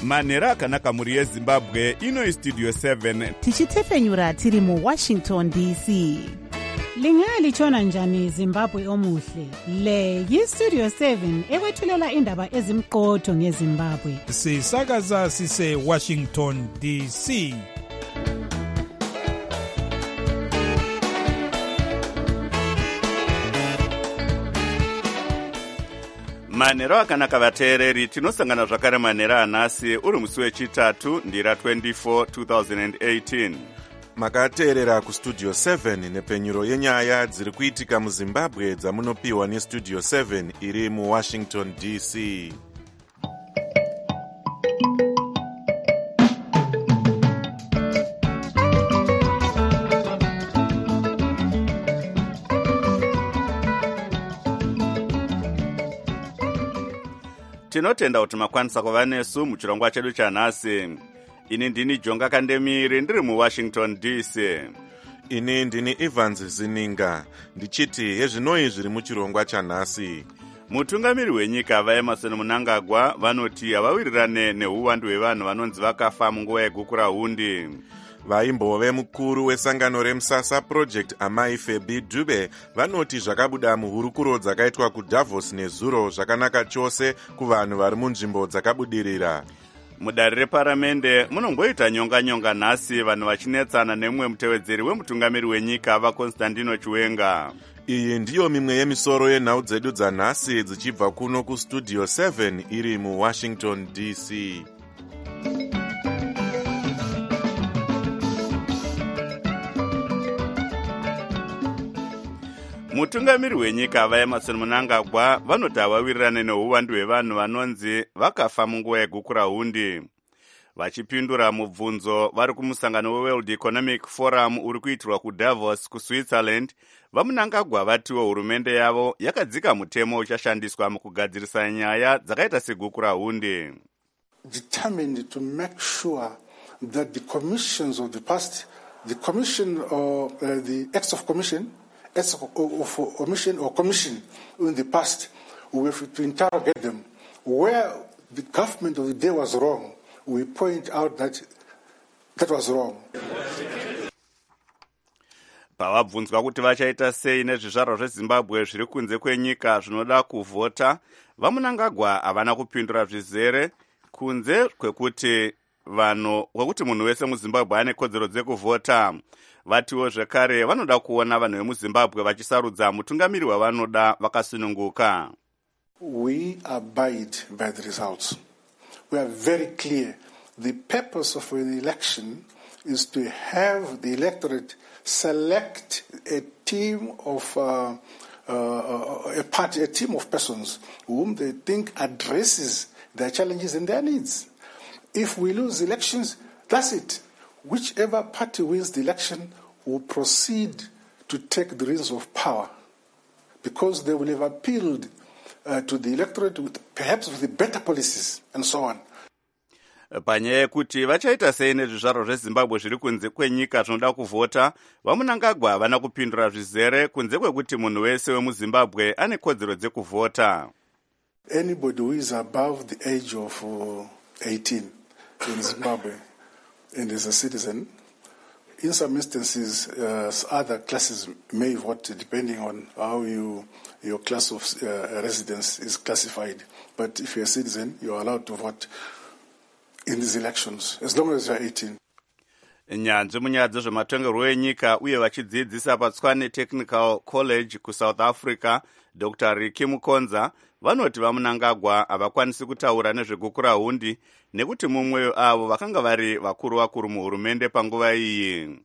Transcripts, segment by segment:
manhero akanaka mhuri yezimbabwe. Ino istudio 7 tichitefenyura tiri muWashington DC. Lingalitshona njani Zimbabwe omuhle? Le yiStudio 7 ekwethulela indaba ezimqotho ngeZimbabwe. Sisakaza sise Washington DC. manhero akanaka vateereri, tinosangana zvakare manhero anhasi uri musi wechitatu ndira 24 2018. makateerera kustudio 7 nepenyuro yenyaya dziri kuitika muzimbabwe dzamunopiwa nestudio 7 iri muwashington DC. Tinotenda kuti makwanisa kuva nesu muchirongwa chedu chanhasi. Ini ndini Jonga Kandemiri ndiri muWashington DC. Ini ndini Evans Zininga ndichiti hezvinoi zviri muchirongwa chanhasi. Mutungamiri wenyika vaEmerson Mnangagwa vanoti havawirirane neuwandu hwevanhu vanonzi vakafa munguva yegukura hundi. Vaimbove mukuru wesangano remusasa project Amai Febi Dube vanoti zvakabuda muhurukuro dzakaitwa kuDavos nezuro zvakanaka chose kuvanhu vari munzvimbo dzakabudirira. Mudare reparamende munongoita nyonga nhasi vanhu vachinetsana nemumwe mutevedzeri wemutungamiri wenyika vaConstantino Chiwenga. Iyi ndiyo mimwe yemisoro yenhau dzedu dzanhasi dzichibva kuno kustudio 7 iri muWashington DC. Mutungamiri wenyika vaEmerson Mnangagwa vanoti havawirirane neuwandu hwevanhu vanonzi vakafa munguva yegukura hundi. Vachipindura mubvunzo vari kumusangano weWorld Economic Forum uri kuitirwa kuDavos kuSwitzerland, vaMnangagwa vatiwo hurumende yavo yakadzika mutemo uchashandiswa mukugadzirisa nyaya dzakaita segukura hundi. Determined to make sure that the commissions of the past, the commission or the acts of commission, commission in the past, we have to interrogate them. Where the government of the day was wrong, we point out that was wrong. Pavabvunzwa kuti vachaita sei nezvizvarwa zveZimbabwe zviri kunze kwenyika zvinoda kuvhota, vaMnangagwa havana kupindura zvizere kunze kwekuti munhu wese muZimbabwe ane kodzero dzekuvhota. Vatiwo zvekare vanoda kuona vanhu vemuZimbabwe vachisarudza mutungamiri wavanoda vakasununguka. We abide by the results. We are very clear. The purpose of the election is to have the electorate select a team of a team of persons whom they think addresses their challenges and their needs. If we lose elections, that's it. Whichever party wins the election will proceed to take the reins of power because they will have appealed to the electorate perhaps with the better policies and so on. Panyaya yekuti vachaita sei nezvizvarwa zveZimbabwe zviri kunze kwenyika zvinoda kuvhota, vaMnangagwa havana kupindura zvizere kunze kwekuti munhu wese wemuZimbabwe ane kodzero dzekuvhota. Anybody who is above the age of 18 in Zimbabwe and is a citizen, in some instances, other classes may vote depending on how your class of residence is classified. But if you're a citizen, you're allowed to vote in these elections, as long as you're 18. Nyanzvi munyaya dzezvematongerwo enyika uye vachidzidzisa paTshwane Technical College kuSouth Africa, Dr. Ricky Mukonza, vanoti vaMnangagwa havakwanisi kutaura nezvegukura hundi nekuti mumwe avo vakanga vari vakuru muhurumende panguva iyi.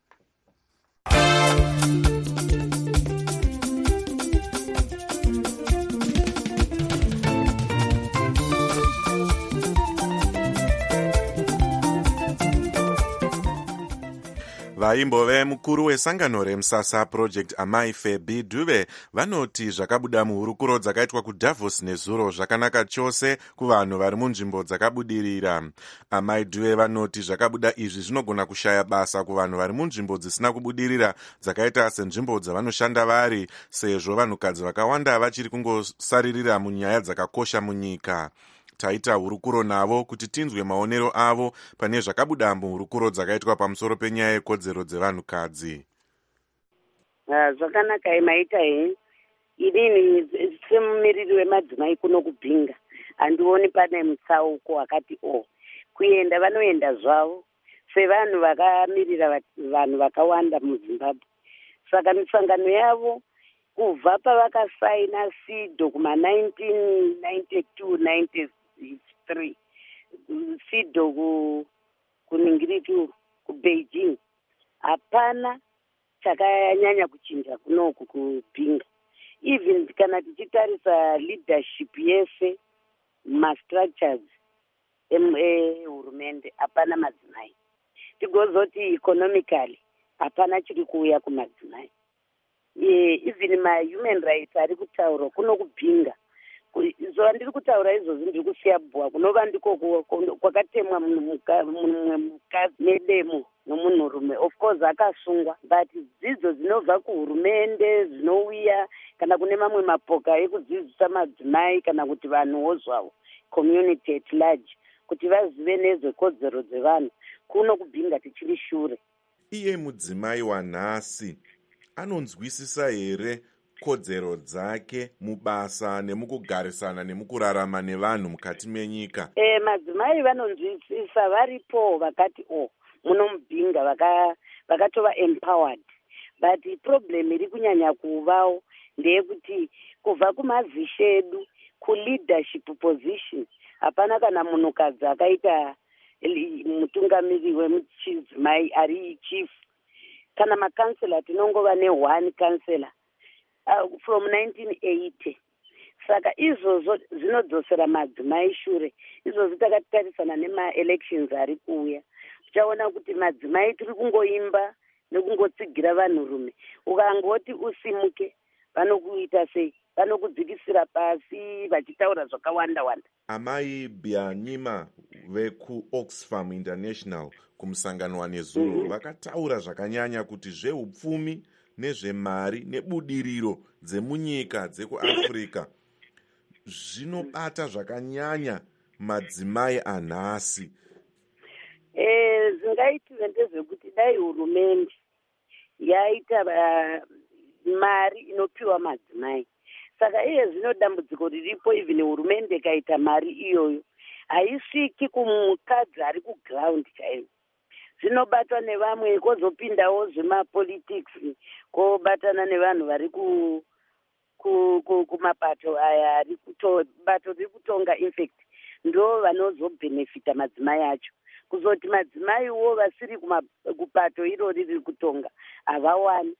Vaimbove mukuru wesangano remusasa project Amai Febi Dube vanoti zvakabuda muhurukuro dzakaitwa kuDavos nezuro zvakanaka chose kuvanhu vari munzvimbo dzakabudirira. Amai Dube vanoti zvakabuda izvi zvinogona kushaya basa kuvanhu vari munzvimbo dzisina kubudirira dzakaita senzvimbo dzavanoshanda vari, sezvo vanhukadzi vakawanda vachiri kungosaririra munyaya dzakakosha munyika. taita hurukuro navo kuti tinzwe maonero avo pane zvakabuda muhurukuro dzakaitwa pamusoro penyaya yekodzero dzevanhukadzi. Zvakanaka maita inini semumiriri wemadzimai kuno kubhinga handioni pane mutsauko wakati kuenda vanoenda zvavo sevanhu vakamirira vanhu vakawanda muZimbabwe. Saka misangano yavo kubva pavakasaina SIDO kuma 1992-93 SIDO kuningiritu kuBeijing, hapana chakanyanya kuchinja kunoku kubhinga. Even kana tichitarisa leadership yese ma-structures hurumende hapana madzimai. Tigozoti economically hapana chiri kuuya kumadzimai. Even ma-human rights ari kutaurwa kuno kubhinga. Zova ndiri kutaura izvozvi ndiri kusiya bhuwa kunova ndiko kwakatemwa mukadzi nedemo nomunhurume. Of course akasungwa, but dzidzo dzinobva kuhurumende dzinouya kana kune mamwe mapoka ekudzidzisa madzimai kana kuti vanhuwo zvavo community at large kuti vazive nezvekodzero dzevanhu kuno kubhinga tichiri shure. Iye mudzimai wanhasi anonzwisisa here kodzero dzake mubasa nemukugarisana nemukurarama nevanhu mukati menyika? Madzimai vanonzwisisa, varipo vakati muno mubhinga vakatova empowered, but problem iri kunyanya kuvawo ndeyekuti kubva kumazishe edu kuleadership position hapana kana munhukadzi akaita mutungamiri wemuchidzimai ari chief. Kana makansela tinongova ne1 kansela from 1980. Saka izvozvo zvinodzosera madzimai shure. Izvozvo takatarisana nema-elections ari kuuya, tichaona kuti madzimai tiri kungoimba nekungotsigira vanhurume. Ukangoti usimuke vanokuita sei? Vanokudzikisira pasi vachitaura zvakawanda wanda. Amai Byanyima vekuOxfam International kumusangano waNezuro vakataura zvakanyanya kuti zveupfumi nezvemari nebudiriro dzemunyika dzekuAfrica zvinobata zvakanyanya madzimai anhasi. Zvingaitire ndezvekuti dai hurumende yaita mari inopiwa madzimai. Saka zvino dambudziko riripo, even hurumende ikaita mari iyoyo haisviki kumukadzi ari kuground chaivo. Zvinobatwa nevamwe, kozopindawo zvemapolitics, kobatana nevanhu vari kumapato aya bato riri kutonga. Infact ndo vanozobhenefita madzimai acho. Kuzoti madzimaiwo vasiri kupato irori riri kutonga havawani.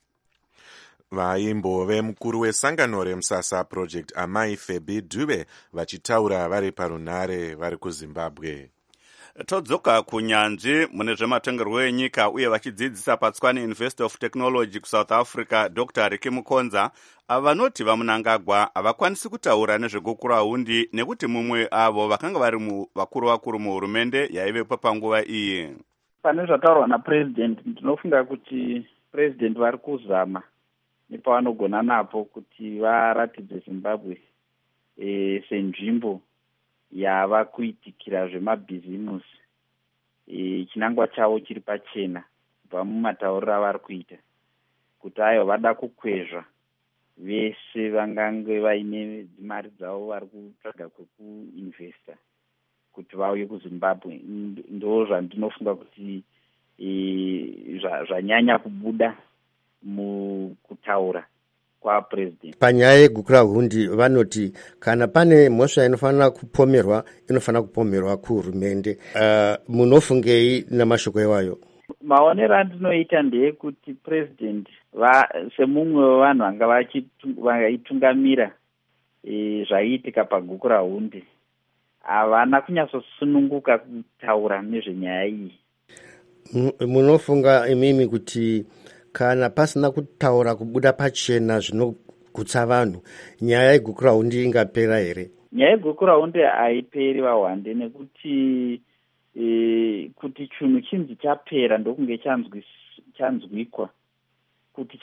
Vaimbove mukuru wesangano remusasa Project Amai Febi Dube vachitaura vari parunare vari kuZimbabwe. Todzoka kunyanzvi mune zvematongerwo enyika uye vachidzidzisa paTswane University of Technology kuSouth Africa, Dr. Ricky Mukonza vanoti vamunangagwa havakwanisi kutaura nezvekukura hundi nekuti mumwe avo vakanga vari vakuru muhurumende yaivepo panguva iyi. Pane zvataurwa naPresident, ndinofunga kuti President vari kuzama nepavanogona napo kuti varatidze Zimbabwe senzvimbo yava kuitikira zvemabhizimusi. Chinangwa chavo chiri pachena kubva mumatauriro avari kuita kuti ayo vada kukwezva vese vangange vaine mari dzavo vari kutsvaga kwekuinvesta kuti vauye kuZimbabwe. Ndo zvandinofunga kuti zvanyanya kubuda mukutaura kwaPresident. Panyaya yegukura hundi vanoti kana pane mhosva inofanira kupomerwa kuhurumende. Munofungei namashoko iwayo? Maonero andinoita ndeyekuti President semumwe wevanhu vanga vaitungamira zvaiitika pagukura hundi havana kunyatsosununguka kutaura nezvenyaya iyi. Munofunga imimi kuti kana pasina kutaura kubuda pachena zvinogutsa vanhu, nyaya yegukura hundi ingapera here? Nyaya yegukura hundi haiperi vahwande, nekuti kuti chinhu chinzi chapera ndokunge chanzwikwa. Kuti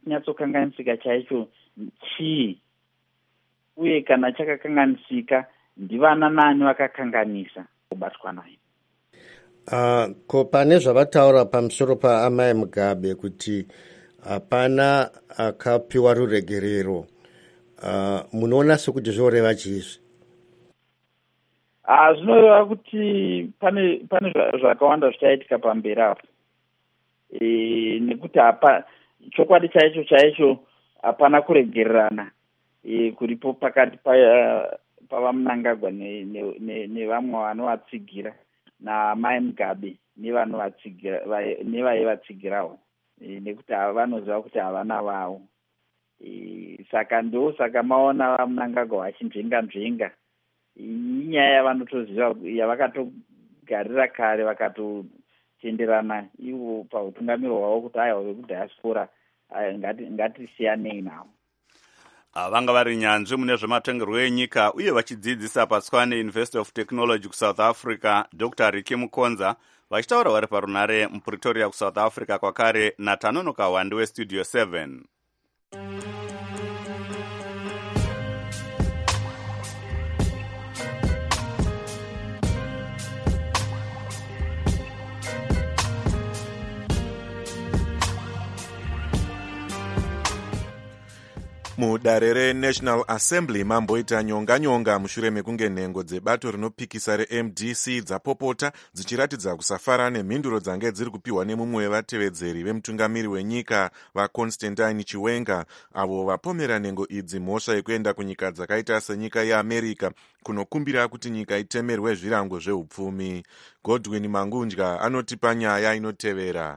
chakanyatsokanganisika chaicho chii, uye kana chakakanganisika ndivana nani vakakanganisa kubatwa nayo. Ko pane zvavataura pamusoro paamai Mugabe kuti hapana akapiwa ruregerero, munoona sekuti zvoreva chiizvi? Zvinoreva kuti pane zvakawanda zvichaitika pamberi apo, nekuti chokwadi chaicho hapana kuregererana kuripo pakati pavaMnangagwa nevamwe vanovatsigira naamai Mugabe nevaivatsigirawo, nekuti vanoziva kuti havana vavo. Saka maona vaMnangagwa vachinzvenga inyaya yavanotoziva yavakatogarira kare, vakatotenderana ivo pautungamiro hwavo kuti aiwa vekudhayasipora ngatisiyanei navo. Vanga vari nyanzvi mune zvematongerwo enyika uye vachidzidzisa paTshwane University of Technology kuSouth Africa, Dr. Ricky Mukonza, vachitaura vari parunare muPretoria kuSouth Africa kwakare naTanono Kawandi weStudio 7. Mudare reNational Assembly mamboita nyonga mushure mekunge nhengo dzebato rinopikisa reMDC dzapopota dzichiratidza kusafara nemhinduro dzange dziri kupiwa nemumwe wevatevedzeri vemutungamiri wenyika vaConstantine Chiwenga, avo vapomera nhengo idzi mhosva yekuenda kunyika dzakaita senyika yeAmerica kunokumbira kuti nyika itemerwe zvirango zveupfumi. Godwin Mangundya anotipa nyaya inotevera.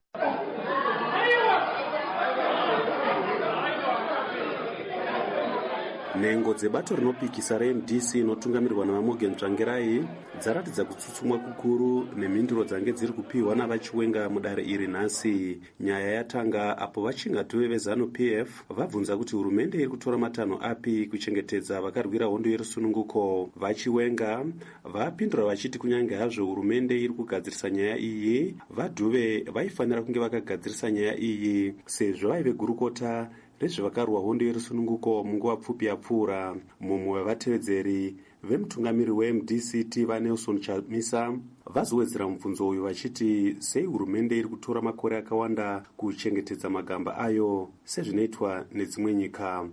Nhengo dzebato rinopikisa reMDC inotungamirwa navaMorgan Tsvangirai dzaratidza kutsutsumwa kukuru nemhinduro dzange dziri kupiwa navaChiwenga mudare iri nhasi. Nyaya yatanga apo vachingatuve veZANU-PF vabvunza kuti hurumende iri kutora matanho api kuchengetedza vakarwira hondo yerusununguko. VaChiwenga vapindura vachiti kunyange hazvo hurumende iri kugadzirisa nyaya iyi, vaDhuve vaifanira kunge vakagadzirisa nyaya iyi sezvo vaive gurukota rezvevakarwa hondo yerusununguko munguva pfupi yapfuura. Mumwe wevatevedzeri vemutungamiri weMDC vaNelson Chamisa vazowedzera mubvunzo uyu vachiti sei hurumende iri kutora makore akawanda kuchengetedza magamba ayo sezvinoitwa nedzimwe nyika.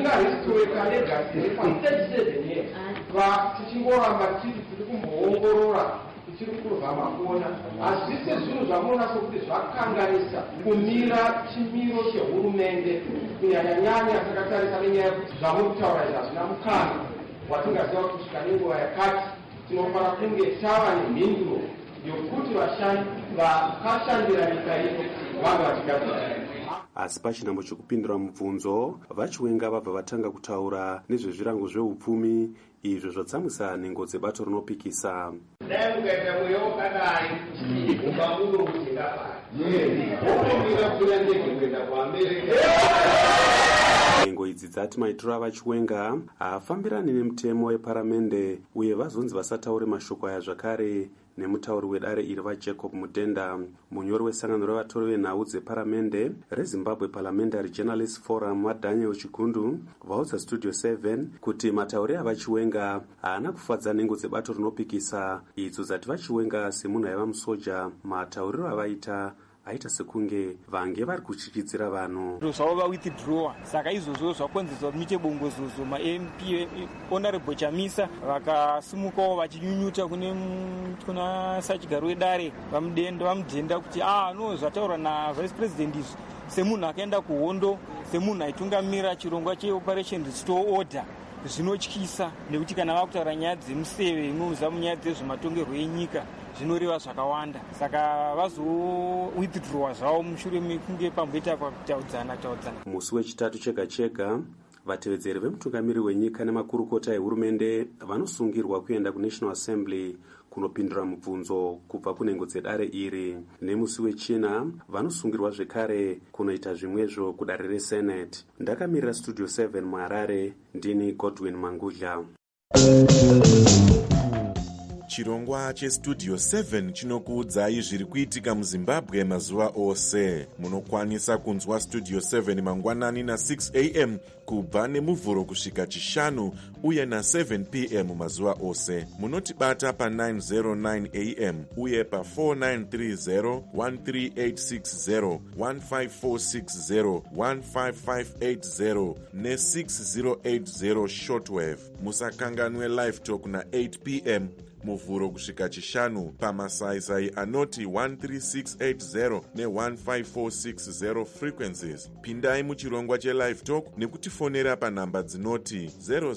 Tiri kumboongorora tichiri kuzama kuona hazvisi zvinhu zvamuona sokuti zvakanganisa kumira chimiro chehurumende kunyanya takatarisa nenyaya yekuti zvamurikutaura izvi hazvina mukana watingaziva kuti kusvika nenguva yakati tinofanira kunge tava nemhinduro yokuti vashandi vakashandira nyika ino vange vachigadzira. Asi pachinhambo chokupindura mubvunzo, vaChiwenga vabva vatanga kutaura nezvezvirango zveupfumi izvo zvatsamwisa nhengo dzebato rinopikisa. Dai mukaita mweya wakadai ungabudo kuchingapari otomira kutora ndege kuenda kuAmerica. Nhengo idzi dzati maitiro avaChiwenga haafambirani nemutemo weparamende uye vazonzi vasataure mashoko aya zvakare nemutauri wedare iri vaJacob Mudenda. Munyori wesangano revatori venhau dzeparamende reZimbabwe Parliamentary Journalists Forum vaDaniel Chigundu vaudza Studio 7 kuti matauri avaChiwenga haana kufadza nhengo dzebato rinopikisa idzo dzati vaChiwenga semunhu aiva musoja matauriro avaita aita sekunge vange vari kuchikidzira vanhu. Zvavo va-withdraw, saka izvozvo zvakonzeresa muite bongozozo. Ma-MP Honorable Chamisa vakasimukawo vachinyunyuta kuna sachigaro wedare vamudhenda kuti no zvataurwa naVice President izvi semunhu akaenda kuhondo, semunhu aitungamira chirongwa cheOperation Restore Order zvinotyisa, nekuti kana vakutaura nyaya dzemuseve inoza munyaya dzezvematongerwo enyika zvinoreva zvakawanda, saka vazo-withdraw zvavo mushure mekunge pamboita pakutaudzana. Musi wechitatu chega chega vatevedzeri vemutungamiri wenyika nemakurukota ehurumende vanosungirwa kuenda kuNational Assembly kunopindura mubvunzo kubva kunhengo dzedare iri. Nemusi wechina vanosungirwa zvekare kunoita zvimwezvo kudare reSenate. Ndakamirira Studio 7 muHarare, ndini Godwin Mangudya. chirongwa chestudio 7 chinokuudzai zviri kuitika muzimbabwe mazuva ose. Munokwanisa kunzwa studio 7 mangwanani na6 am kubva nemuvhuro kusvika chishanu uye na7 pm mazuva ose. Munotibata pa909 am uye pa4930 13860 15460 15580 ne6080 shortwave. Musakanganwe live talk na8 pm muvhuro kusvika chishanu pamasaisai anoti 13680 ne15460 frequencies. Pindai muchirongwa chelive talk nekutifonera panhamba dzinoti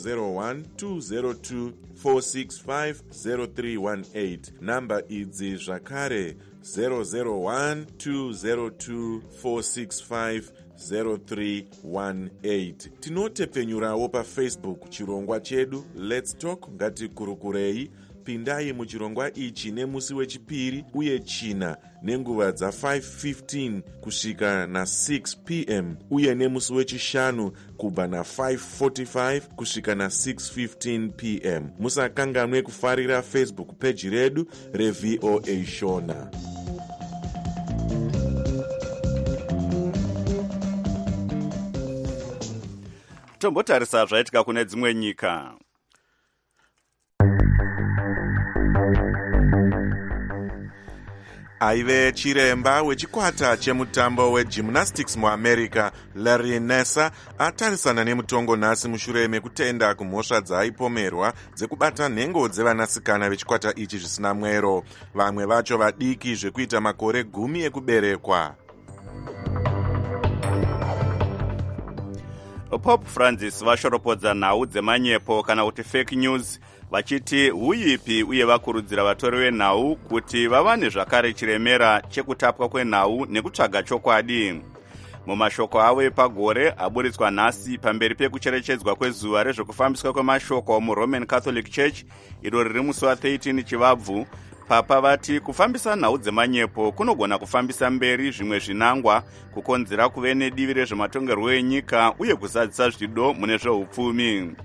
001-202-465-0318. Namba idzi zvakare 001-202-465-0318. Tinotepfenyurawo pafacebook chirongwa chedu Let's Talk Ngatikurukurei. Pindai muchirongwa ichi nemusi wechipiri uye china nenguva dza5:15 kusvika na6 pm uye nemusi wechishanu kubva na5:45 kusvika na6:15 pm. Musakanganwe kufarira Facebook page redu reVOA Shona. Tombotarisa zvaitika kune dzimwe nyika. Aive chiremba wechikwata chemutambo wegymnastics muAmerica, Larry Nassar, atarisana nemutongo nhasi mushure mekutenda kumhosva dzaaipomerwa dzekubata nhengo dzevanasikana vechikwata ichi zvisina mwero. Vamwe vacho vadiki zvekuita makore 10 ekuberekwa. Pope Francis vashoropodza nhau dzemanyepo kana kuti fake news vachiti huipi uye vakurudzira vatori venhau kuti vawane zvakare chiremera chekutapwa kwenhau nekutsvaga chokwadi. Mumashoko avo epagore aburitswa nhasi pamberi pekucherechedzwa kwezuva rezvekufambiswa kwemashoko muRoman Catholic Church iro riri musi wa13 Chivabvu, Papa vati kufambisa nhau dzemanyepo kunogona kufambisa mberi zvimwe zvinangwa, kukonzera kuve nedivi rezvematongerwo enyika uye kuzadzisa zvido mune zveupfumi.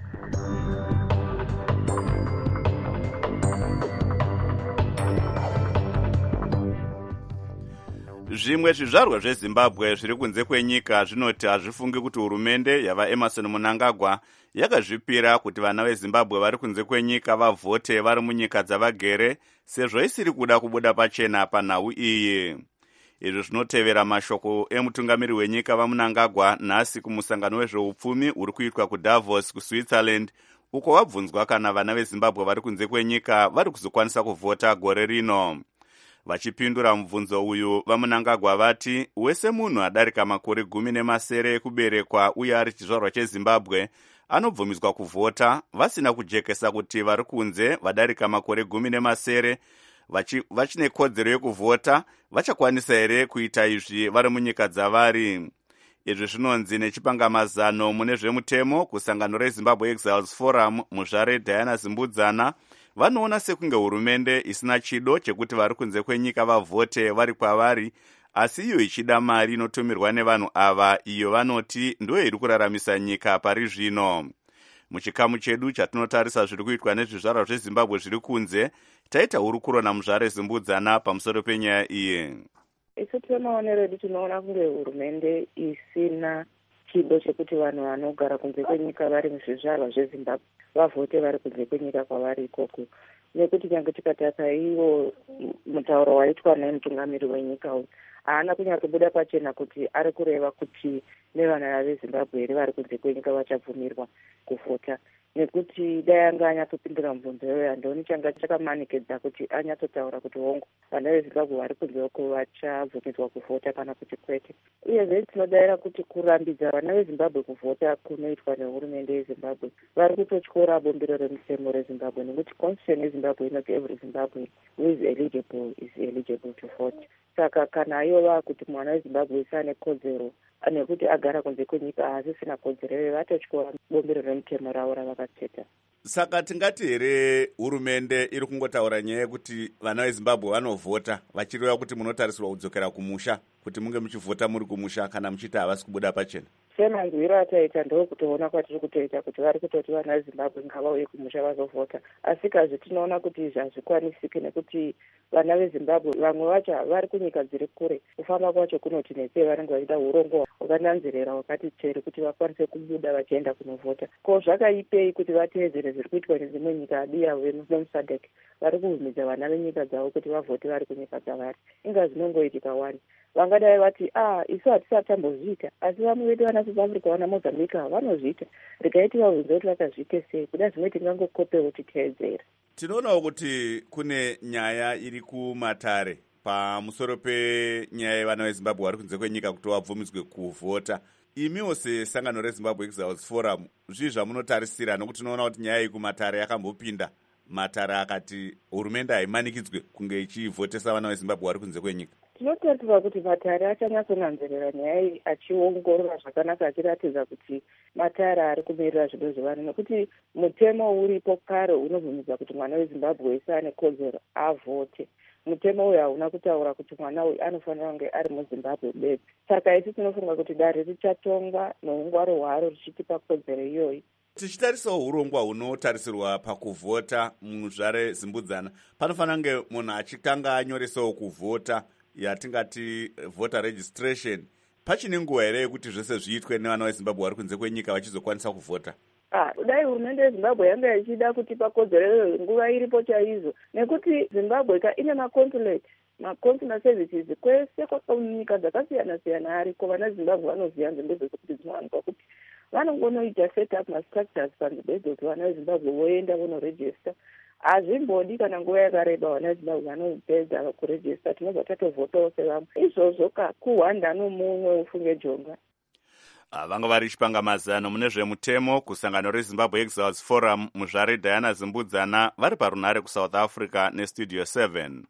Zvimwe zvizvarwa zveZimbabwe zviri kunze kwenyika zvinoti hazvifungi kuti hurumende yavaEmerson Mnangagwa yakazvipira kuti vana veZimbabwe vari kunze kwenyika vavhote vari munyika dzavagere, sezvo isiri kuda kubuda pachena panhau iyi. Izvi zvinotevera mashoko emutungamiri wenyika vaMnangagwa nhasi kumusangano wezveupfumi uri kuitwa kuDavos kuSwitzerland, uko wabvunzwa kana vana veZimbabwe vari kunze kwenyika vari kuzokwanisa kuvhota gore rino. Vachipindura mubvunzo uyu, vaMnangagwa vati wese munhu adarika makore 17 ekuberekwa uye ari chizvarwa cheZimbabwe anobvumidzwa kuvhota, vasina kujekesa kuti vari kunze vadarika makore 17 vachine kodzero yekuvhota vachakwanisa here kuita izvi vari munyika dzavari. Izvi zvinonzi nechipangamazano mune zvemutemo kusangano reZimbabwe Exiles Forum muzvare Diana Zimbudzana vanoona sekunge hurumende isina chido chekuti vari kunze kwenyika vavhote vari kwavari, asi iyo ichida mari inotumirwa nevanhu ava iyo vanoti ndiyo iri kuraramisa nyika pari zvino. Muchikamu chedu chatinotarisa zviri kuitwa nezvizvarwa zveZimbabwe zviri kunze, taita hurukuro namuzvare Zimbudzana pamusoro penyaya iyi. Isu timaonero edu tinoona kunge hurumende isina chido chekuti vanhu vanogara kunze kwenyika vari muzvizvarwa zveZimbabwe vavhote vari kunze kwenyika kwavari ikoko, nekuti nyange tikataka iwo mutauro waitwa nemutungamiri wenyika uyu haana kunyatsobuda pachena kuti ari kureva kuti nevana veZimbabwe here vari kunze kwenyika vachabvumirwa kuvhota, nekuti dai anga anyatsopindura mubvunzo iyoyo handioni changa chakamanikedza kuti anyatsotaura kuti hongu vana veZimbabwe vari kunze uko vachabvumirwa kuvhota kana kuti kwete. Uyezve tinodavira kuti kurambidza vana veZimbabwe kuvhota kunoitwa nehurumende yeZimbabwe vari kutotyora bombero remutemo reZimbabwe, nekuti constitution yeZimbabwe inoti every Zimbabwe who is eligible to vote. Saka kana ivo kuti mwana weZimbabwe wese ane kodzero nekuti agara kunze kwenyika asisina kodzero vatotyora bombero remutemo ravo ravakatseta. Saka tingati here hurumende iri kungotaura nyaya yekuti vana veZimbabwe vanovhota vachireva kuti munotarisirwa kudzokera kumusha, kuti munge muchivhota muri kumusha kana muchiti havasi kubuda pachena? semanzwiro ataita ndokutoona kwatiri kutoita kuti vari kutoti vana vezimbabwe ngavauye kumusha vazovhota, asi kazvi tinoona kuti izvi hazvikwanisiki nekuti vana vezimbabwe vamwe vacho vari kunyika dziri kure. Kufamba kwacho kunotinetsei, vanenge vaida urongwa hwakananzirera hwakati cheri kuti vakwanise kubuda vachienda kunovhota. Ko zvakaipei kuti vateedzere zviri kuitwa nedzimwe nyika adi yavo vemusadek vari kuhumidza vana venyika dzavo kuti vavhote vari kunyika dzavari? Inga zvinongoitika wani. Vangadai vati isu hatisati tambozviita, asi vamwe vedu vana South Africa vana Mozambique vanozviita. Rikaiti vabvunza kuti vakazviite sei, kuda zvimwe tingangokopewo titeedzera. Tinoonawo kuti kune nyaya iri kumatare pamusoro penyaya yevana vezimbabwe vari kunze kwenyika kuti vabvumidzwe kuvhota. Imiwo sesangano reZimbabwe Exiles Forum, zvii zvamunotarisira? Nokuti tinoona kuti nyaya iyi kumatare yakambopinda. Matare akati hurumende haimanikidzwe kunge ichivhotesa vana vezimbabwe vari kunze kwenyika. Tinotarisira kuti matare achanyatsonanzirira nyaya iyi, achiongorora zvakanaka, achiratidza kuti matare ari kumirira zvido zvevana, nekuti mutemo uripo kare unobvumidza kuti mwana wezimbabwe wese ane kodzero avhote. Mutemo uyu hauna kutaura kuti mwana uyu anofanira kunge ari muZimbabwe bedzi. Saka isi tinofunga kuti dare richatongwa noungwaro hwaro richitipa kodzero iyoyi. Tichitarisawo urongwa hunotarisirwa pakuvhota muzvare Zimbudzana, panofanira kunge munhu achitanga anyoresawo kuvhota, yatingati voter registration. Pachine nguva here yekuti zvese zviitwe nevana veZimbabwe vari kunze kwenyika vachizokwanisa kuvhota? Dai hurumende yeZimbabwe yanga ichida kutipa kodzero nguva iripo chaizvo, nekuti Zimbabwe ine maconsular services kwese kwakanyika dzakasiyana siyana ariko. Vana veZimbabwe vanoziva nzvimbo dzekuti dzinowanikwa, kuti vanongonoita set up mastructures panzvimbo idzodzo, vana veZimbabwe voenda vonoregister. Hazvimbodi kana nguva yakareba vana veZimbabwe vanopedza kuregister, tinobva tatovhotawo sevamwe. Izvozvo kuhwanda nomumwe ufunge jonga. Vanga vari chipanga mazano mune zvemutemo kusangano reZimbabwe Exiles Forum muzvare Diana Zimbudzana vari parunhare kuSouth Africa neStudio 7.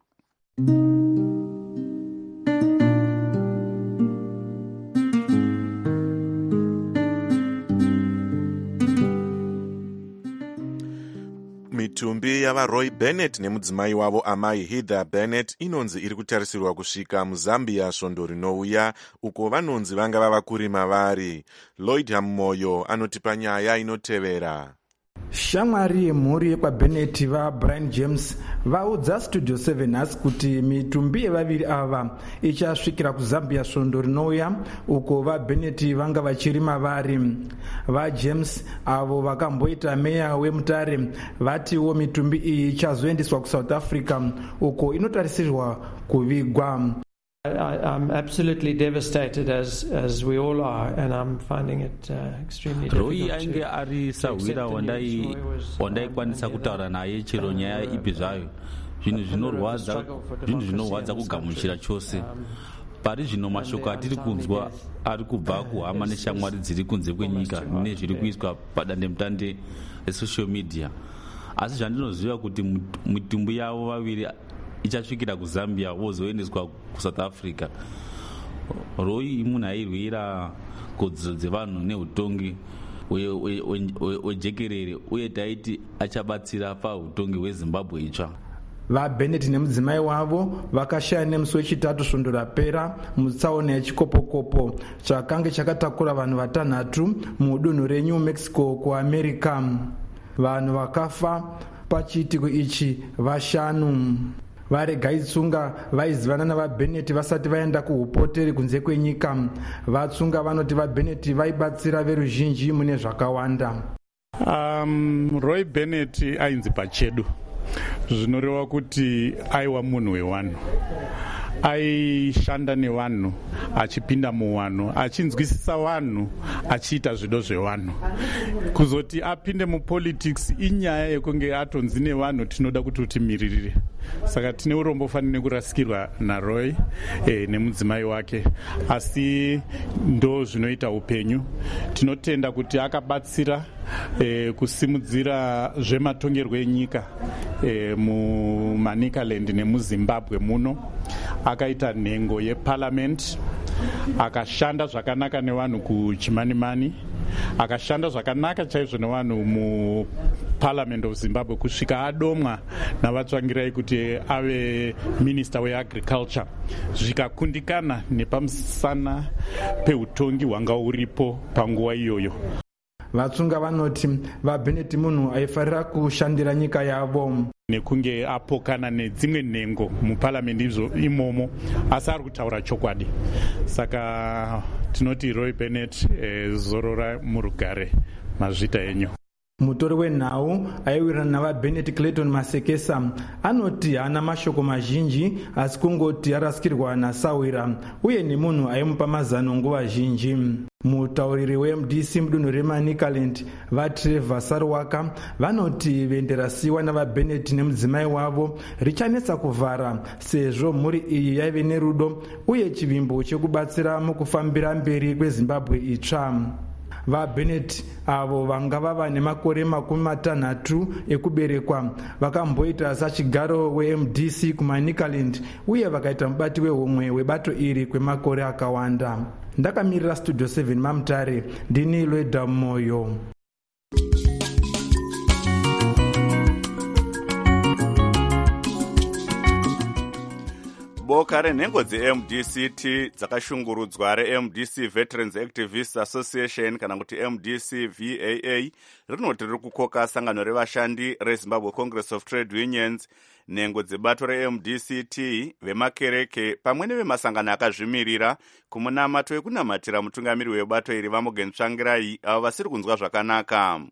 Mitumbi yavaRoy Bennett nemudzimai wavo amai Heather Bennett inonzi iri kutarisirwa kusvika muZambia svondo rinouya, uko vanonzi vanga vava kurima vari. Lloyd Hamoyo anotipa nyaya inotevera. Shamwari yemhuri yekwaBennett vaBrian James vaudza Studio 7 nhasi kuti mitumbi yevaviri ava ichasvikira kuZambia svondo rinouya, uko vaBennett vanga vachirima vari. VaJames avo vakamboita meya weMutare vatiwo mitumbi iyi ichazoendeswa kuSouth Africa, uko inotarisirwa kuvigwa. I'm absolutely devastated as we all are, and I'm finding it extremely difficult. Roy ainge ari sahwira wandaikwanisa kutaura naye chero nyaya ipi zvayo. Zvinhu zvinorwadza kugamuchira chose. Pari zvino mashoko atiri kunzwa ari kubva kuhama neshamwari dziri kunze kwenyika nezviri kuiswa padandemutande esocial media. Asi zvandinoziva kuti mitumbi yavo vaviri ichasvikira kuZambia vozoendeswa kuSouth Africa. Roy munhu airwira kodzero dzevanhu neutongi hwejekerere, uye taiti achabatsira pautongi hweZimbabwe itsva. VaBennett nemudzimai wavo vakashaya nemusi wechitatu svondo rapera mutsaona yechikopokopo chakanga chakatakura vanhu vatanhatu mudunhu reNew Mexico kuAmerica. Vanhu vakafa pachiitiko ichi vashanu. VaRegaitsunga vaizivana navaBennett vasati vaenda kuhupoteri kunze kwenyika. Vatsunga vanoti vaBennett vaibatsira veruzhinji mune zvakawanda. Roy Bennett ainzi pachedu, zvinoreva kuti aiwa munhu wewanhu. Aishanda nevanhu, achipinda muvanhu, achinzwisisa vanhu, achiita zvido zvevanhu. Kuzoti apinde mupolitics inyaya yekunge atonzi nevanhu tinoda kuti utimiririre. Saka tine urombo fanire kurasikirwa naRoy nemudzimai wake, asi ndo zvinoita upenyu. Tinotenda kuti akabatsira kusimudzira zvematongerwo enyika muManicaland nemuZimbabwe muno. Akaita nhengo yeparliament, akashanda zvakanaka nevanhu kuchimanimani, akashanda zvakanaka chaizvo nevanhu muparliament of Zimbabwe kusvika adomwa navatsvangirai kuti ave minister weagriculture, zvikakundikana nepamusana peutongi hwanga uripo panguva iyoyo. vatsunga vanoti vaBennett munhu aifarira kushandira nyika yavo nekunge apokana nedzimwe nhengo muparliament imomo, asi ari kutaura chokwadi. Saka tinoti Roy Bennett zorora murugare mazvita enyu. mutori wenhau aiwirirana navaBennett Clayton Masekesa anoti haana mashoko mazhinji asi kungoti arasikirwa nasawira uye nemunhu aimupa mazano nguva zhinji. mutauriri weMDC mudunhu reManicaland vaTrevor Sarwaka vanoti vende rasiyiwa navaBennett nemudzimai wavo richanetsa kuvhara sezvo mhuri iyi yaive nerudo uye chivimbo chekubatsira mukufambira mberi kweZimbabwe itsva. vaBennett avo vanga vava nemakore 60 ekuberekwa vakamboita sachigaro weMDC kuManicaland uye vakaita mubati wehomwe webato iri kwemakore akawanda. ndakamirira studio 7 mamutare ndini Lweda Moyo. boka renhengo dzeMDCT dzakashungurudzwa reMDC Veterans Activists Association kana kuti MDC VAA rinoti riri kukoka sangano revashandi reZimbabwe Congress of Trade Unions, nhengo dzebato reMDCT, vemakereke pamwe nevemasangano akazvimirira kumunamato wekunamatira mutungamiri webato iri Vamogen Tsvangirai avo vasiri kunzwa zvakanaka.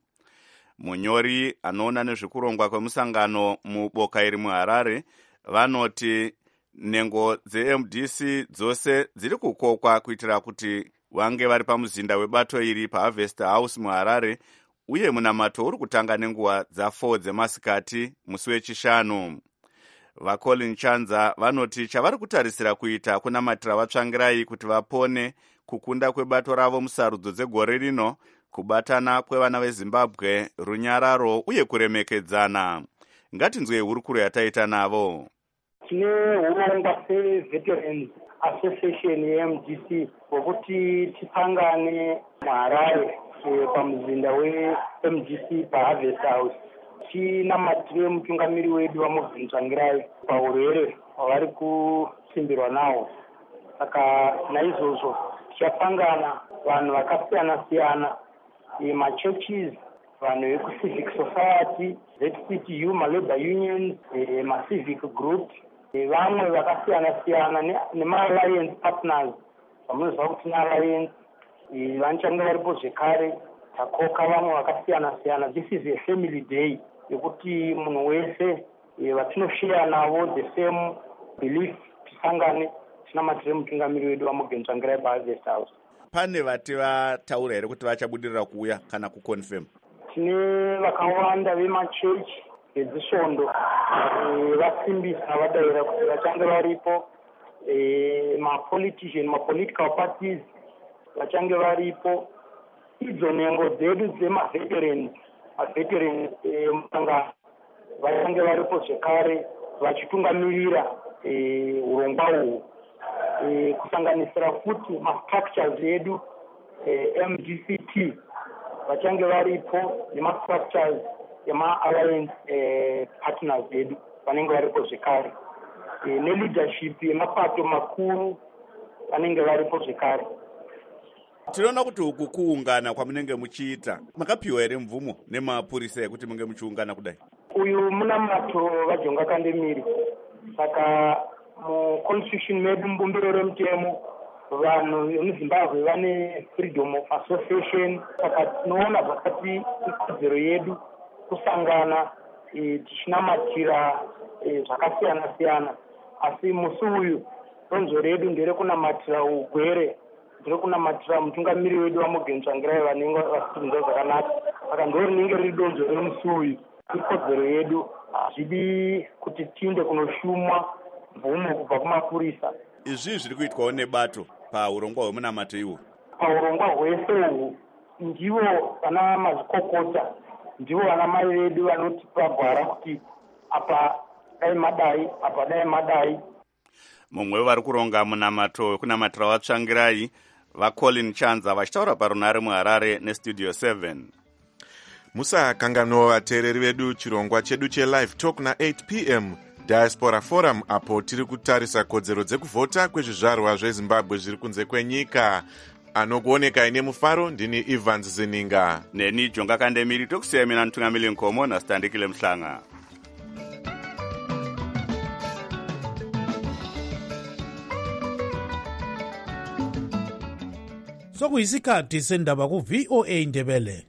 Munyori anoona nezvekurongwa kwemusangano muboka iri muHarare vanoti nhengo dzeMDC dzose dziri kukokwa kuitira kuti vange vari pamuzinda webato iri paHarvest House muHarare, uye munamato uri kutanga nenguva dza4 dzemasikati musi wechishanu. vaColin Chanza vanoti chavari kutarisira kuita kunamatira vatsvangirai kuti vapone kukunda kwebato ravo musarudzo dzegore rino, kubatana kwevana veZimbabwe, runyararo uye kuremekedzana. ngatinzwe hurukuro yataita navo. tine urongwa seVeterans Association yeMDC wokuti tisangane muHarare pamuzinda weMDC paHarvest House tinamatire mutungamiri wedu Vamogen Tsvangirai paurwere hwavari kusimbirwa nawo. Saka naizvozvo tichasangana vanhu vakasiyana siyana, machurches, vanhu vekucivic society, ZCTU, malabor unions, macivic groups, vamwe vakasiyana siyana nemaalliance partners vamunoziva kuti naalliance vanichange varipo zvekare takoka vamwe vakasiyana siyana. This is a family day yekuti munhu wese vatinoshare navo the same belief tisangane tinamatire mutungamiri wedu Vamogen Tsvangirai paHarvest House. pane vati vataura here kuti vachabudirira kuuya kana kuconfirm? tine vakawanda vemachechi edzisvondo vasimbisa vadaira kuti vachange varipo, mapolitical parties vachange varipo, idzo nhengo dzedu dzemaveterans musangano vachange varipo zvekare vachitungamirira urongwa uhu, kusanganisira futi mastructures edu MDCT vachange varipo nemastructures ema-alliance partners edu vanenge varipo zvekare, neleadership yemapato makuru vanenge varipo zvekare. tinoona kuti uku kuungana kwamunenge muchiita makapiwa here mvumo nemapurisa yekuti munge muchiungana kudai? uyu munamato vajonga kandemiri, saka muconstitution medu mbumbiro remutemo vanhu vemuZimbabwe vane freedom of association. Saka tinoona zvakati ikodzero yedu kusangana tichinamatira zvakasiyana siyana, asi musi uyu donzvo redu nderekunamatira ugwere, nderekunamatira mutungamiri wedu Vamogen Tsvangirai vanenge vasikunzwa zvakanaka. Saka ndorinenge riri donzvo remusi uyu, ikodzero yedu, hazvidi kuti tiinde kunoshumwa mvumo kubva kumapurisa. izvi zviri kuitwawo nebato paurongwa hwemunamato iwo? Paurongwa hwese uhu ndivo vana mazvikokota, ndivo vana mai vedu vanotipa gwara kuti apa dai madai, apa dai madai. mumwe vari kuronga munamato wekunamatira vatsvangirai vacolin chanza vachitaura parunare muharare nestudio 7. musakanganwa vateereri vedu chirongwa chedu chelive talk na8 p.m. diaspora forum, apo tiri kutarisa kodzero dzekuvhota kwezvizvarwa zvezimbabwe zviri kunze kwenyika. Anokuoneka ine mufaro ndini Evans Zininga. Neni Jonga Kandemiri tokusiya mina Ntungamili Nkomo na Standikile Mhlanga. Sokuyisikhathi sendaba ku VOA Ndebele.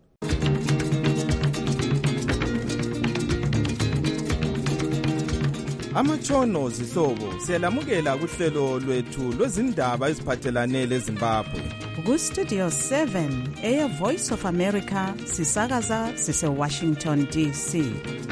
Amatshono zihlobo siyalamukela kuhlelo lwethu lwezindaba eziphathelane leZimbabwe. Ku-Studio 7 Air Voice of America sisakaza sise Washington DC.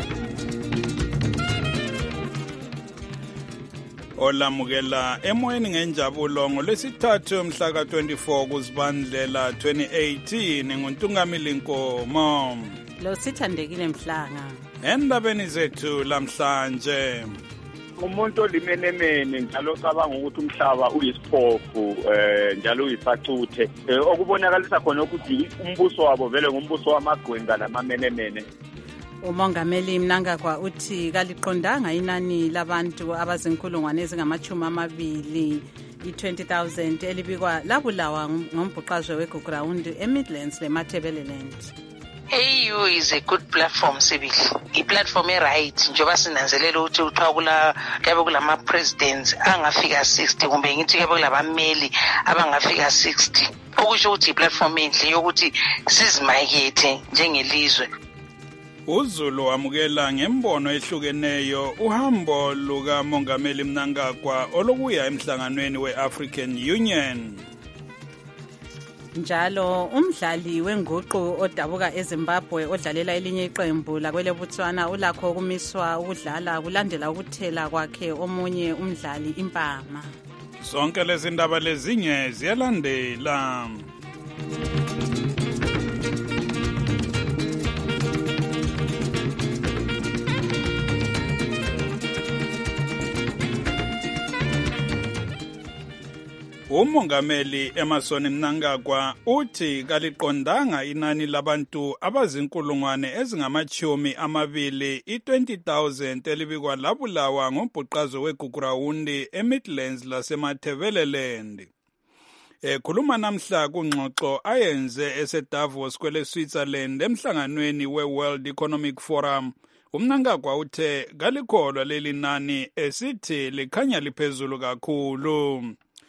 Olamukela emoyeni ngenjabulo ngolwesithathu mhla ka-24 kuZibandlela 2018 nguNtungamili Nkomo. Lo Sithandekile Mhlanga. Endabeni zethu lamhlanje. Umuntu olimenemene njalo cabanga ukuthi umhlaba uyisiphofu njalo uyisacuthe okubonakalisa khona ukuthi umbuso wabo vele ngumbuso wamagwenga lamamenemene. Umongameli Mnangagwa uthi kaliqondanga inani labantu abazinkulungwane ezingama-20 i-20,000 elibikwa labulawa ngombhuqazwe weGugurawundi eMidlands leMatabeleland. AU is a good platform sibili. I-platform right njengoba sinanzelela ukuthi uthiwa kuyabe kulama-presidents angafika 60 kumbe ngithi kuyabe kulabameli abangafika 60 okusho ukuthi i-platform enhle yokuthi sizimakethe njengelizwe. uZulu wamukela ngembono ehlukeneyo uhambo lukamongameli Mnangagwa olokuya emhlanganweni we-African Union. Njalo umdlali wenguqu odabuka eZimbabwe odlalela elinye iqembu lakwele Botswana ulakho ukumiswa ukudlala kulandela ukuthela kwakhe omunye umdlali impama. Zonke lezi ndaba lezinye ziyalandela. Umongameli Emmerson Mnangagwa uthi kaliqondanga inani labantu abazinkulungwane ezingama-20 i-20,000 elibikwa labulawa ngombhuqazo weGugurawundi eMidlands lasematabeleland. Ekhuluma namhla kungxoxo ayenze eseDavos kwele-Switzerland emhlanganweni we-World Economic Forum, uMnangagwa uthe kalikholwa leli nani esithi likhanya liphezulu kakhulu.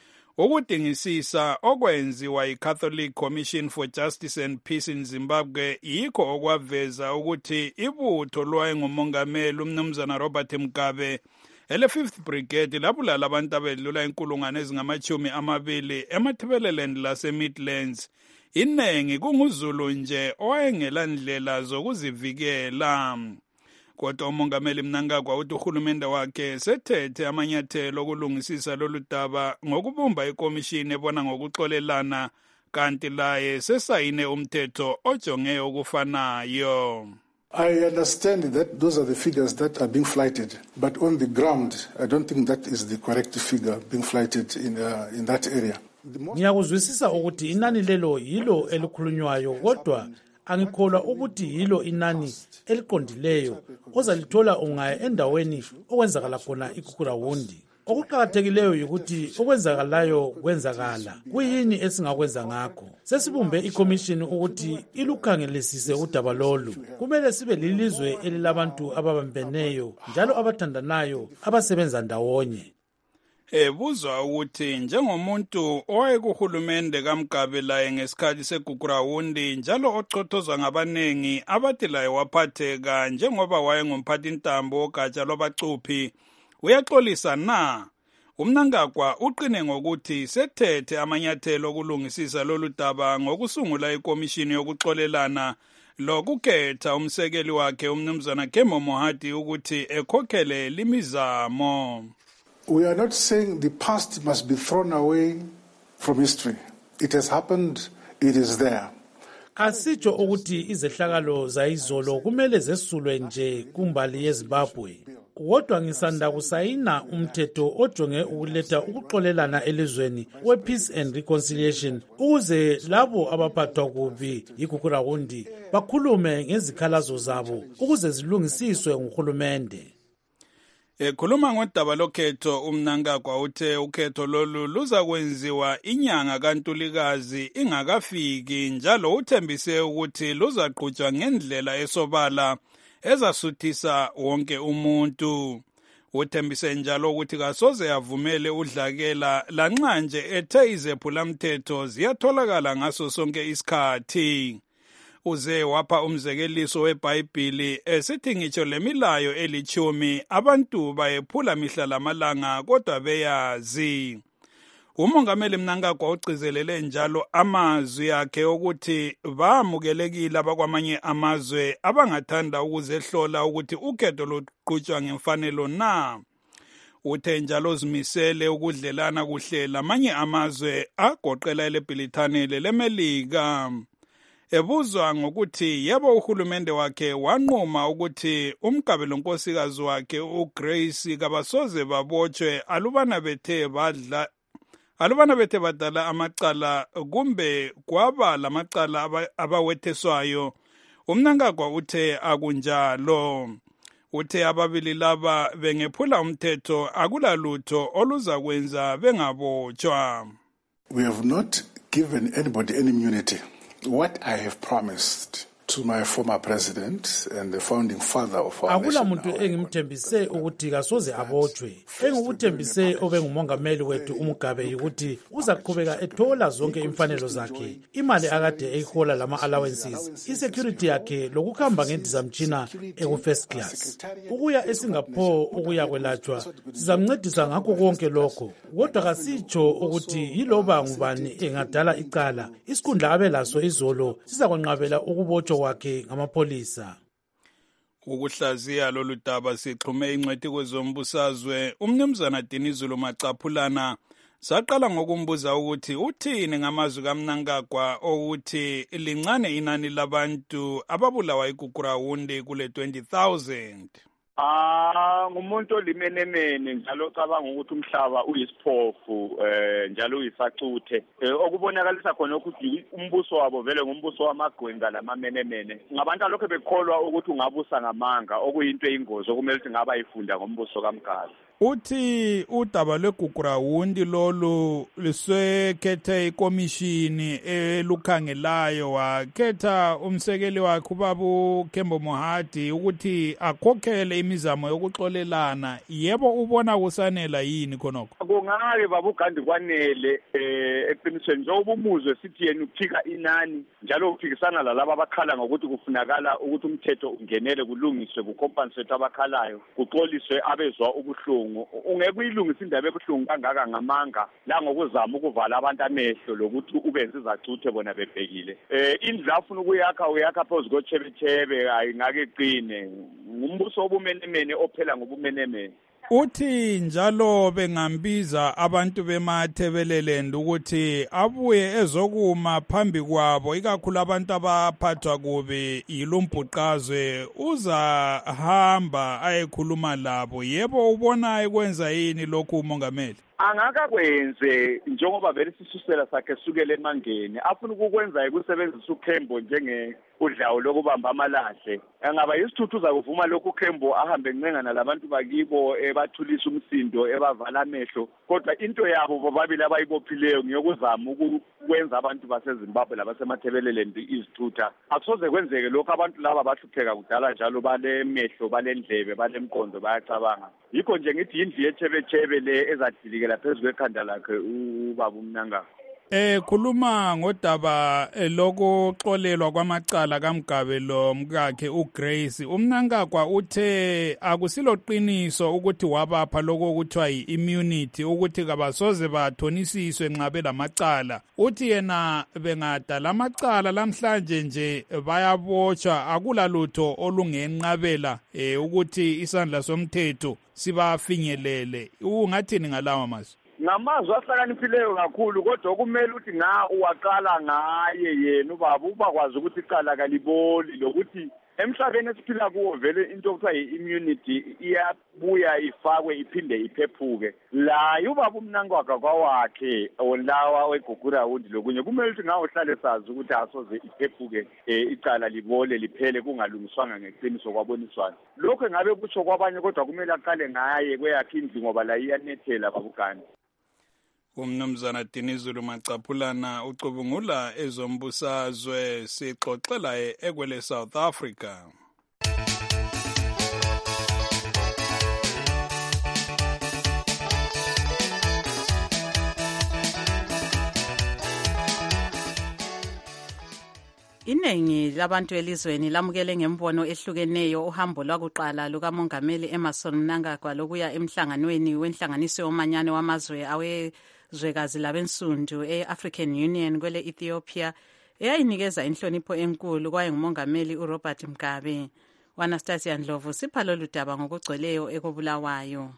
Ukudingisisa okwenziwa yi-Catholic Commission for Justice and Peace in Zimbabwe yikho okwaveza ukuthi ibutho lwayengumongameli umnumzana Robert Mugabe ele-5th Brigade labulala abantu abedlula inkulungwane ezingama-20 eMatabeleland lase-Midlands. Inengi kunguZulu nje owayengela ndlela zokuzivikela. Kodwa umongameli Mnangagwa uthi uhulumende wakhe sethethe amanyathelo okulungisisa lolu daba ngokubumba ikomishini ebona ngokuxolelana kanti laye sesayine umthetho ojonge okufanayo. I understand that those are the figures that are being flighted, but on the ground, I don't think that is the correct figure being flighted in that area. Ngiyakuzwisisa ukuthi inani lelo yilo elikhulunywayo, kodwa angikholwa ukuthi yilo inani eliqondileyo ozalithola ungaya endaweni okwenzakala khona iGugurawundi. Okuqakathekileyo ukuthi okwenzakalayo kwenzakala. Kuyini esingakwenza ngakho? Sesibumbe ikomishini ukuthi ilukhangelisise udaba lolu. Kumele sibe lilizwe elilabantu ababambeneyo njalo abathandanayo abasebenza ndawonye. Ebuzwa ukuthi njengomuntu owayekuhulumende kaMugabe laye ngesikhathi seGugurawundi njalo ochothozwa ngabanengi abathi laye waphatheka njengoba wayengumphathi ntambo wogatsha lwabacuphi, uyaxolisa na? uMnangagwa uqine ngokuthi sethethe amanyathelo okulungisisa lolu daba ngokusungula ikomishini yokuxolelana lokukhetha umsekeli wakhe umnumzana Kemo Mohadi ukuthi ekhokhele limizamo. We are not saying the past must be thrown away from history. It has happened, it is there. Asitsho ukuthi izehlakalo zayizolo kumele zesulwe nje kumbali yeZimbabwe. kodwa ngisanda kusayina umthetho ojonge ukuletha ukuxolelana elizweni we-Peace and Reconciliation ukuze labo abaphathwa kubi yigugurawundi bakhulume ngezikhalazo zabo ukuze zilungisiswe nguhulumende. Ekhuluma ngodaba lokhetho uMnangagwa uthe ukhetho lolu luza kwenziwa inyanga kaNtulikazi ingakafiki njalo uthembise ukuthi luzaqhutshwa ngendlela esobala ezasuthisa wonke umuntu. Uthembise njalo ukuthi kasoze avumele udlakela lanxa nje ethe izephulamthetho ziyatholakala ngaso sonke isikhathi. Uze wapha umzekeliso weBhayibhili esithi ngitsho lemilayo elithumi abantu bayephula mihla lamalanga kodwa beyazi. Umongameli Mnangagwa ugcizelele njalo amazwi akhe ukuthi bamukelekile abakwamanye amazwe abangathanda ukuzehlola ukuthi ukhetho luqhutshwa ngemfanelo na. Uthe njalo zimisele ukudlelana kuhle lamanye amazwe agoqela eleBrithani leMelika. Ebuzwa ngokuthi yebo uhulumende wakhe wanquma ukuthi umgabelo nkosikazi wakhe uGrace kabasoze babotshwe alubana bethe badala amacala kumbe kwaba lamacala abawetheswayo. uMnangagwa uthe akunjalo. Uthe ababili laba bengephula umthetho akulalutho oluza kwenza bengabotshwa. We have not given anybody any immunity. What I have promised to my former president and the founding father of our akula nation. muntu engimthembise ukuthi kasoze abotshwe. Engikuthembise obengumongameli wethu uMugabe ukuthi uzaqhubeka ethola zonke imfanelo zakhe, imali akade eyihola lama allowances, isecurity yakhe lokuhamba ngendizamtshina eku-first class. Ukuya eSingapore ukuya kwelatshwa sizamncedisa ngakho konke lokho, kodwa kasitsho ukuthi yiloba ngubani engadala icala isikhundla abelaso izolo sizakwenqabela ukubotshwa kwakhe ngamapolisa. Ukuhlaziya lolu daba sixhume ingcwethi kwezombusazwe uMnumzana Dinizulu Macaphulana saqala ngokumbuza ukuthi uthini ngamazwi kaMnangagwa ukuthi lincane inani labantu ababulawa igugurawundi kule 20,000. Ngumuntu olimenemene njalo cabanga ukuthi umhlaba uyisiphofu njalo uyisacuthe okubonakalisa khona ukuthi umbuso wabo vele ngumbuso wamagwenga lamamenemene ngabantu alokho bekholwa ukuthi ungabusa ngamanga okuyinto eyingozi okumele ukuthi ngaba ifunda ngombuso kaMgaba. Uthi udaba lwegugurawundi lolu lisekhethe ikomishini elukhangelayo wakhetha umsekeli wakhe ubaba Kembo Mohadi ukuthi akhokhele imizamo yokuxolelana. Yebo ubona kusanela yini khonokho? Kungake baba uGandhi kwanele eqinisweni njengoba umuzwe sithi yena uphika inani njalo uphikisana lalabo abakhala ngokuthi kufunakala ukuthi umthetho ungenele kulungiswe kucompensate abakhalayo kuxoliswe abezwa ubuhlungu. Ungeke uyilungisa indaba ebuhlungu kangaka ngamanga la ngokuzama ukuvala abantu amehlo lokuthi ubenze izacuthe bona bebhekile. Indlu afuna uyakha phezu kochebechebe ayingake iqine. Ngumbuso obumenemene ophela ngobumenemene. Uthi njalo bengambiza abantu bemathebeleleni ukuthi abuye ezokuma phambi kwabo ikakhulu abantu abaphathwa kubi yilumbhuqazwe uzahamba ayekhuluma labo. Yebo ubona ekwenza yini lokhu umongameli? Angakakwenze njengoba vele sisusela sakhe sukele emangeni afuna ukukwenza ukusebenzisa uKhembo njenge udlawo lokubamba amalahle. Angaba yisithuthuza kuvuma lokhu uKhembo ahambe ncenga labantu bakibo ebathulisa umsindo ebavala amehlo kodwa into yabo bobabili abayibophileyo ngiyokuzama ukwenza abantu baseZimbabwe labasemathebeleleni izithutha. Akusoze kwenzeke lokho abantu laba bahlupheka kudala njalo bale mehlo bale ndlebe bale mqondo bayacabanga. Yikho nje ngithi indlu yechebechebe le ezadilikela phezu kwekhanda lakhe ubaba uMnangagwa. Khuluma ngodaba lokuxolelwa kwamacala kaMgabe lo mkakhe uGrace. uMnangagwa uthe akusilo qiniso ukuthi wabapha lokho kuthiwa yi-immunity ukuthi kabasoze bathonisiswe nxa belamacala. Uthi yena bengadala amacala lamhlanje nje bayabotshwa akulalutho olungenqabela ukuthi isandla somthetho sibafinyelele. Ungathini ngalawa mazwi? Ngamazwi ahlakaniphileyo kakhulu kodwa kumele ukuthi uwaqala ngaye yena ubaba ubakwazi ukuthi icala kaliboli lokuthi emhlabeni esiphila kuwo vele into okuthiwa yi-immunity iyabuya ifakwe iphinde iphephuke la ubaba uMnangagwa kwawakhe olawa weGugurahundi lokunye kumele ukuthi ngawo hlale sazi ukuthi asoze iphephuke icala libole liphele kungalungiswanga ngeqiniso kwaboniswana lokho engabe kutsho kwabanye kodwa kumele aqale ngaye kweyakhe indlu ngoba la iyanethela babugani. Umnumzana Dinizulu Macaphulana ucubungula ezombusazwe sixoxela ekwele South Africa. Iningi labantu elizweni lamukele ngembono ehlukeneyo uhambo lwakuqala lukamongameli Emmerson Mnangagwa lokuya emhlanganweni wenhlanganiso yomanyano wamazwe awezwekazi labensundu e-African Union kwele Ethiopia eyayinikeza inhlonipho enkulu kwaye ngumongameli uRobert Mugabe. Anastasia Ndlovu sipha lolu daba ngokugcweleyo ekobulawayo.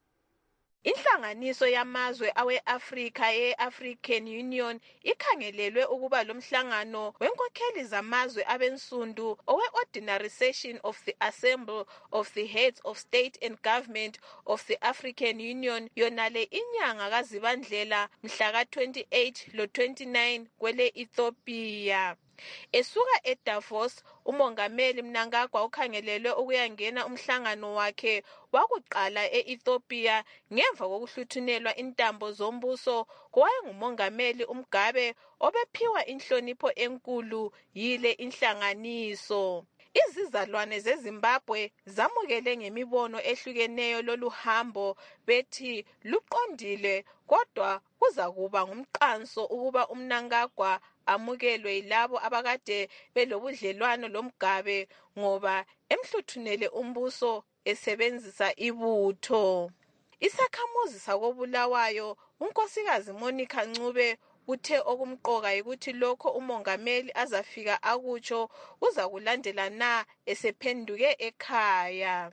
Inhlanganiso yamazwe awe-Afrika ye-African Union ikhangelelwe ukuba lo mhlangano wenkokheli zamazwe abensundu owe-Ordinary Session of the Assembly of the Heads of State and Government of the African Union yonale inyanga kaZibandlela mhla ka-28 lo-29 kwele Ethiopia. Esuka eDavos, umongameli Mnangagwa ukhangelelwe ukuyangena umhlangano wakhe wakuqala e-Ethiopia ngemva kokuhluthunelwa intambo zombuso kowayengumongameli uMugabe obephiwa inhlonipho enkulu yile inhlanganiso. Izizalwane zeZimbabwe zamukele ngemibono ehlukeneyo lolu hambo bethi luqondile kodwa kuzakuba ngumqanso ukuba uMnangagwa amukelwe yilabo abakade belobudlelwano loMugabe ngoba emhluthunele umbuso esebenzisa ibutho. Isakhamuzi sakobulawayo unkosikazi Monica Ncube uthe okumqoka ukuthi lokho umongameli azafika akutsho uzakulandela na esephenduke ekhaya.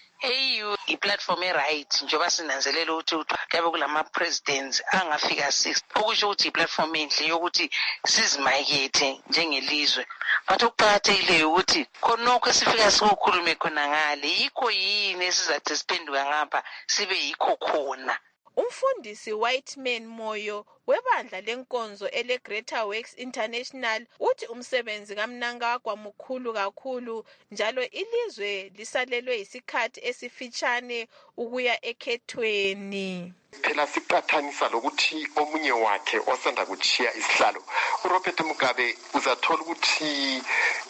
AU i-platform e-right njengoba sinanzelela ukuthi kuyabe kulama presidents angafika 6 okusho ukuthi i-platform enhle yokuthi sizimakethe njengelizwe but okuqakathekileyo ukuthi khonokho esifika sikukhulume khona ngale yikho yini esizathi siphenduka ngapha sibe yikho khona. Umfundisi Whiteman Moyo webandla lenkonzo ele Greater Works International uthi umsebenzi kaMnangagwa mukhulu kakhulu njalo ilizwe lisalelwe isikhathi esifitshane ukuya ekhethweni. Phela siqathanisa lokuthi omunye wakhe osanda kuchiya isihlalo uRobert Mugabe uzathola ukuthi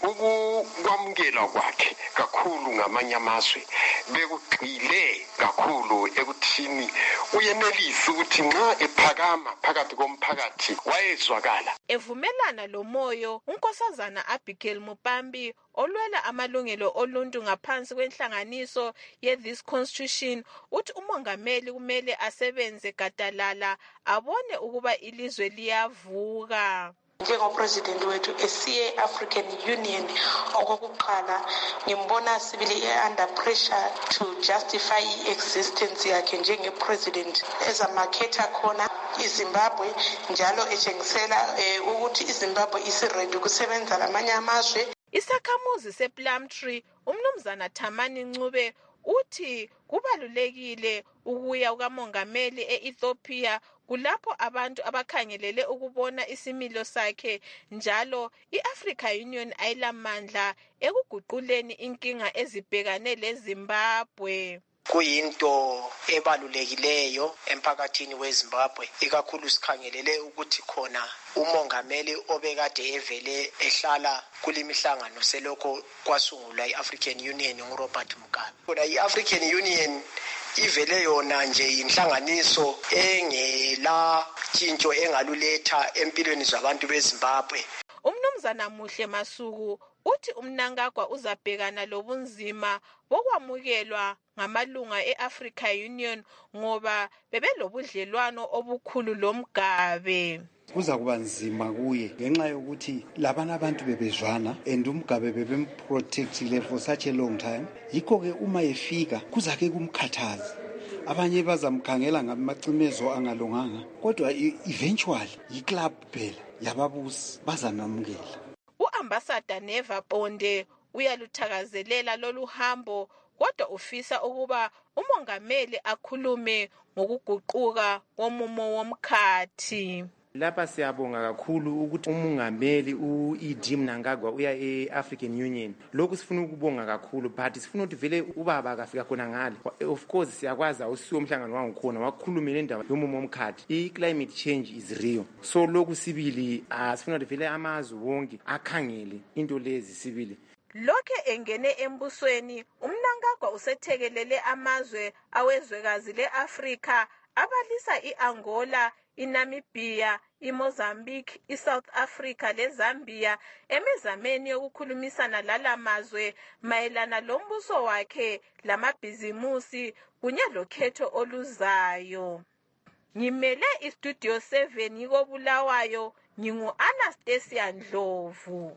ukwamukela kwakhe kakhulu ngamanye amazwe bekugxile kakhulu ekuthini uyenelisa ukuthi nxa ephakama phakathi komphakathi wayezwakala. Evumelana lo Moyo unkosazana Abigail Mupambi olwela amalungelo oluntu ngaphansi kwenhlanganiso ye-This Constitution uthi umongameli kumele asebenze gadalala abone ukuba ilizwe liyavuka. Njengopresident wethu esiye African Union okokuqala ngimbona sibili under pressure to justify existence yakhe njengepresident ezamakhetha khona iZimbabwe njalo etshengisela ukuthi iZimbabwe isiready kusebenza lamanye amazwe. Isakhamuzi sePlumtree umnumzana Thamani Ncube uthi kubalulekile ukuya kukamongameli e-Ethiopia kulapho abantu abakhangelele ukubona isimilo sakhe njalo i-Africa Union ayilamandla ekuguquleni inkinga ezibhekane leZimbabwe. Kuyinto ebalulekileyo emphakathini weZimbabwe ikakhulu sikhangelele ukuthi khona umongameli obekade evele ehlala kulemihlangano selokho kwasungulwa iAfrican Union nguRobert Mugabe. Kodwa iAfrican Union ivele yona nje inhlanganiso engela tshintsho engaluletha empilweni zabantu beZimbabwe. Umnumzana Muhle Masuku uthi uMnangagwa uzabhekana lobunzima bokwamukelwa ngamalunga e-Africa Union ngoba bebelobudlelwano obukhulu loMugabe. Kuza kuba nzima kuye ngenxa yokuthi labana abantu bebezwana and uMugabe bebemprotectile for such a long time. Yikho ke uma efika kuzake kumkhathaza. Abanye bazamkhangela ngamacimezo angalunganga kodwa eventually iclub phela yababusi bazanamukela. Uambassador Neva Ponde uyaluthakazelela lolu hambo kodwa ufisa ukuba umongameli akhulume ngokuguquka komumo womkhathi. Lapha siyabonga kakhulu ukuthi umongameli u-ED Mnangagwa uya e-African Union. Lokhu sifuna ukubonga kakhulu but sifuna ukuthi vele ubaba akafika khona ngale. Of course siyakwazi awusiwo umhlangano wangikhona wakhuluma indaba yomumo womkhathi. I-climate change is real. So lokhu sibili sifuna ukuthi vele amazwe wonke akhangele into lezi sibili. Lokhe engene embusweni, uMnangagwa usethekelele amazwe awezwekazi le-Afrika abalisa i-Angola, iNamibia, iMozambique, iSouth Africa leZambia emizameni yokukhulumisana lalamazwe mayelana lombuso wakhe lamabhizimusi kunye lokhetho oluzayo. Ngimele iStudio 7 yikoBulawayo, ngingu-Anastasia Ndlovu.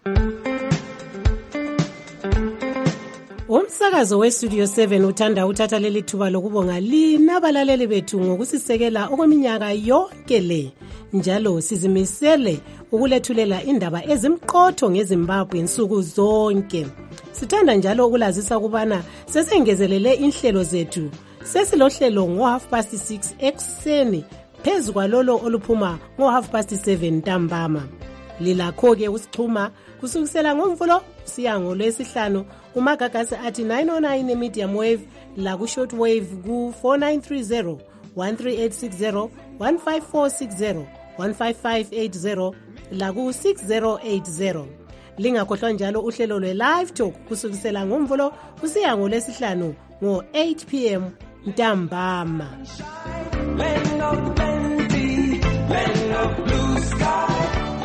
Umsakazo weStudio 7 uthanda uthatha leli thuba lokubonga lina abalaleli bethu ngokusisekela okweminyaka yonke le. Njalo sizimisele ukulethulela indaba ezimqotho ngeZimbabwe insuku zonke. Sithanda njalo ukulazisa kubana sesengezelele inhlelo zethu. Sesilohlelo ngo-6:30 ekuseni phezu kwalolo oluphuma ngo-7:30 ntambama. Lilakho-ke usixhuma kusukisela ngoMvulo siya ngoLwesihlanu umagagasi athi 909 e-medium wave la ku-short wave ku-4930 13860 15460 15580 la ku-6080. Lingakhohlwa njalo uhlelo lwe-live talk kusukisela ngoMvulo kusiya ngoLwesihlanu ngo-8 p.m. ntambama. Land of plenty, land of blue sky.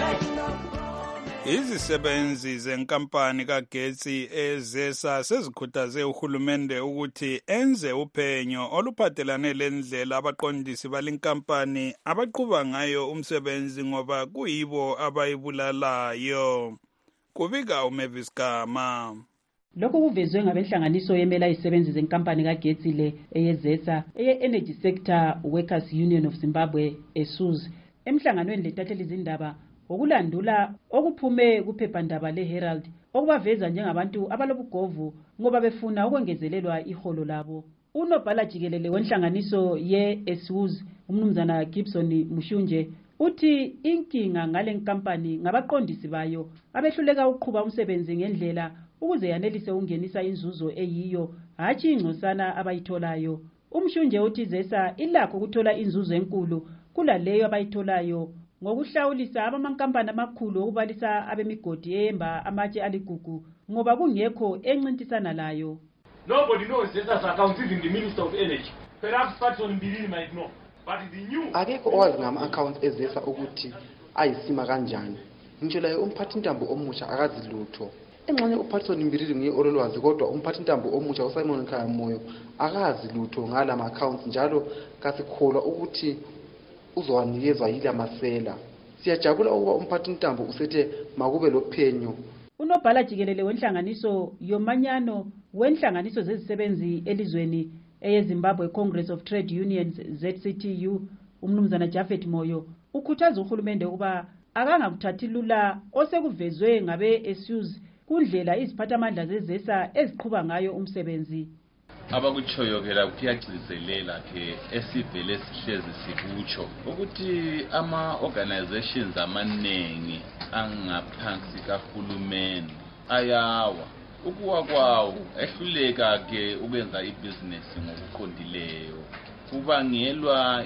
Izisebenzi zenkampani kagetsi eZESA sezikhuthaze uhulumende ukuthi enze uphenyo oluphathelane lendlela abaqondisi balenkampani abaqhuba ngayo umsebenzi ngoba kuyibo abayibulalayo. Kubika uMavis Gama. Lokhu kuvezwe ngabenhlanganiso yemela izisebenzi zenkampani kagetsi le eyeZESA eye-Energy Sector Workers Union of Zimbabwe ESUZ emhlanganweni letatheli izindaba okulandula okuphume kuphephandaba leHerald okubaveza njengabantu abalobugovu ngoba befuna ukwengezelelwa iholo labo. Unobhala jikelele wenhlanganiso ye-ESUZ umnumzana Gibson Mushunje uthi inkinga ngale nkampani ngabaqondisi bayo abehluleka ukuqhuba umsebenzi ngendlela ukuze yanelise ungenisa inzuzo eyiyo hatshi ingcosana abayitholayo. Umshunje uthi ZESA ilakho ukuthola inzuzo enkulu kulaleyo abayitholayo ngokuhlawulisa abamankampani amakhulu okubalisa abemigodi eyemba amatshe aligugu ngoba kungekho encintisana layo. Nobody knows ZESA's accounts, even the Minister of Energy. Perhaps Patson Mbilini might know, but the new akekho owazi ngama-accounts eZESA ukuthi ayisima kanjani. Ngisho laye umphathintambo omusha akazi lutho. Engxenye uPatson Mbilini nguye ololwazi kodwa umphathintambo omusha uSimon Khayamoyo akazi lutho ngala ma-accounts njalo kasikholwa ukuthi uzowanikezwa yila masela. Siyajabula ukuba umphathintambo usethe makube lophenyo. Unobhala jikelele wenhlanganiso yomanyano wenhlanganiso zezisebenzi elizweni eyeZimbabwe Congress of Trade Unions ZCTU umnumzana Jafet Moyo ukhuthaza uhulumende ukuba akangakuthathi lula osekuvezwe ngabe-ESUZ kundlela iziphathamandla zeZESA eziqhuba ngayo umsebenzi. Abakuchoyokela kuyagcizelela ke esivele sihlezi sikutsho ukuthi ama-organizations amaningi angaphansi kahulumeni ayawa ukuwa kwawo ehluleka ke ukwenza ibhizinesi ngokuqondileyo kubangelwa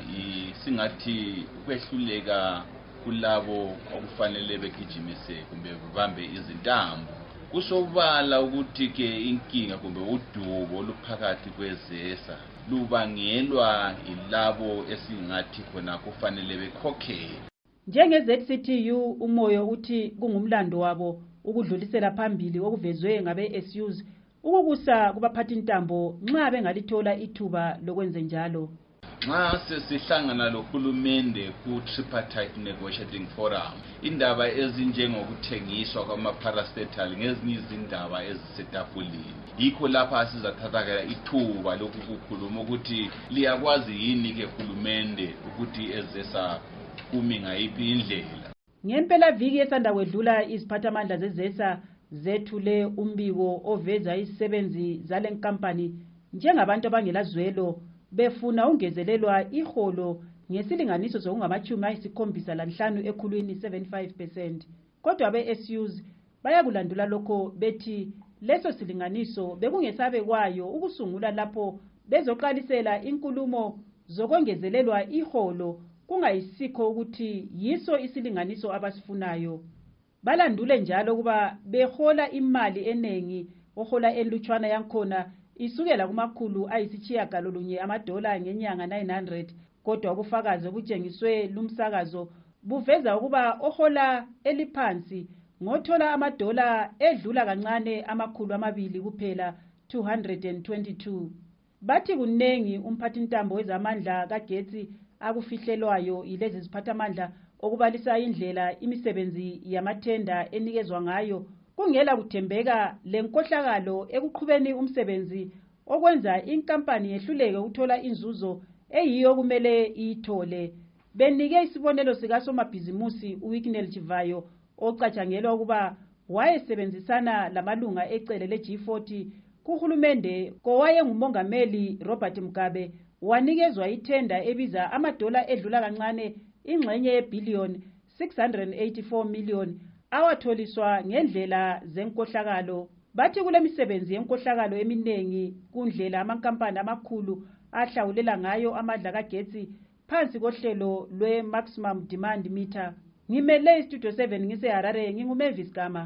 singathi ukwehluleka kulabo okufanele begijimise kumbe babambe izintambo. Kusobala ukuthi ke inkinga kumbe udubo oluphakathi kweZESA lubangelwa ilabo esingathi khona kufanele bekhokhele. Njenge-ZCTU umoyo uthi kungumlando wabo ukudlulisela phambili okuvezwe ngabe-ESUZ ukubusa kubaphathintambo nxa bengalithola ithuba lokwenza njalo. Nxa sesihlangana lohulumende ku-tripartite negotiating forum indaba ezinjengokuthengiswa kwama-parastatal ngezinye izindaba ezisetafuleni yikho lapha sizathathakela ithuba lokukhuluma ukuthi liyakwazi yini ke hulumende ukuthi eZESA kumi ngayiphi indlela. Ngempela viki esanda kwedlula iziphathamandla zeZESA zethule umbiko oveza izisebenzi zale nkampani njengabantu abangelazwelo befuna ungezelelwa iholo ngesilinganiso sokungama-75 ekhulwini 75%. Kodwa abe-SUs bayakulandula lokho bethi leso silinganiso bekungesabekwayo ukusungula lapho bezoqalisela inkulumo zokongezelelwa iholo kungayisikho ukuthi yiso isilinganiso abasifunayo. Balandule njalo kuba behola imali enengi ohola elutshwana yankhona isukela kumakhulu $900 ngenyanga 900. Kodwa ubufakazi obutshengiswe lumsakazo buveza ukuba ohola eliphansi ngothola $2 edlula kancane $200 kuphela 222. Bathi kunengi umphathintambo wezamandla kagetsi akufihlelwayo ilezi ziphathamandla okubalisa indlela imisebenzi yamathenda enikezwa ngayo kungela kuthembeka lenkohlakalo ekuqhubeni umsebenzi okwenza inkampani yehluleke ukuthola inzuzo eyiyo kumele iyithole. Benike isibonelo sikasomabhizimusi uWicknell Chivayo ocatshangelwa ukuba wayesebenzisana lamalunga ecele le-G40 kuhulumende kowayengumongameli Robert Mugabe wanikezwa ithenda ebiza $1 edlula kancane ingxenye ye-billion 684 million awatholiswa ngendlela zenkohlakalo. Bathi kule misebenzi yenkohlakalo eminengi kundlela amankampani amakhulu ahlawulela ngayo amandla kagetsi phansi kohlelo lwe-maximum demand meter. Ngimele istudio 7 ngiseHarare nginguMavis Gama.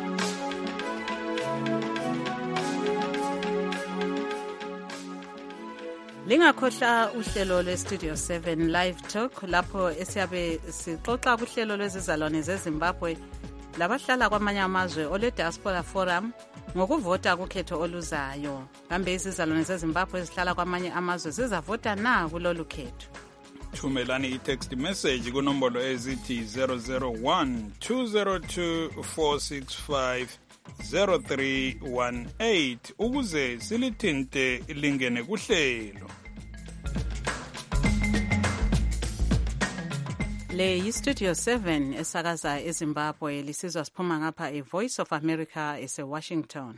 Lingakhohla uhlelo lweStudio 7 Live Talk lapho esiyabe sixoxa kuhlelo lwezizalwane zeZimbabwe labahlala kwamanye amazwe ole Diaspora Forum ngokuvota kukhetho oluzayo. Kambe izizalwane zeZimbabwe ezihlala kwamanye amazwe zizavota na kulolu khetho? Thumelani i-text message kunombolo ezithi 001-202-465-0318 ukuze silithinte lingene kuhlelo. Le yiStudio 7 esakaza eZimbabwe lisizwa siphuma ngapha eVoice of America eseWashington.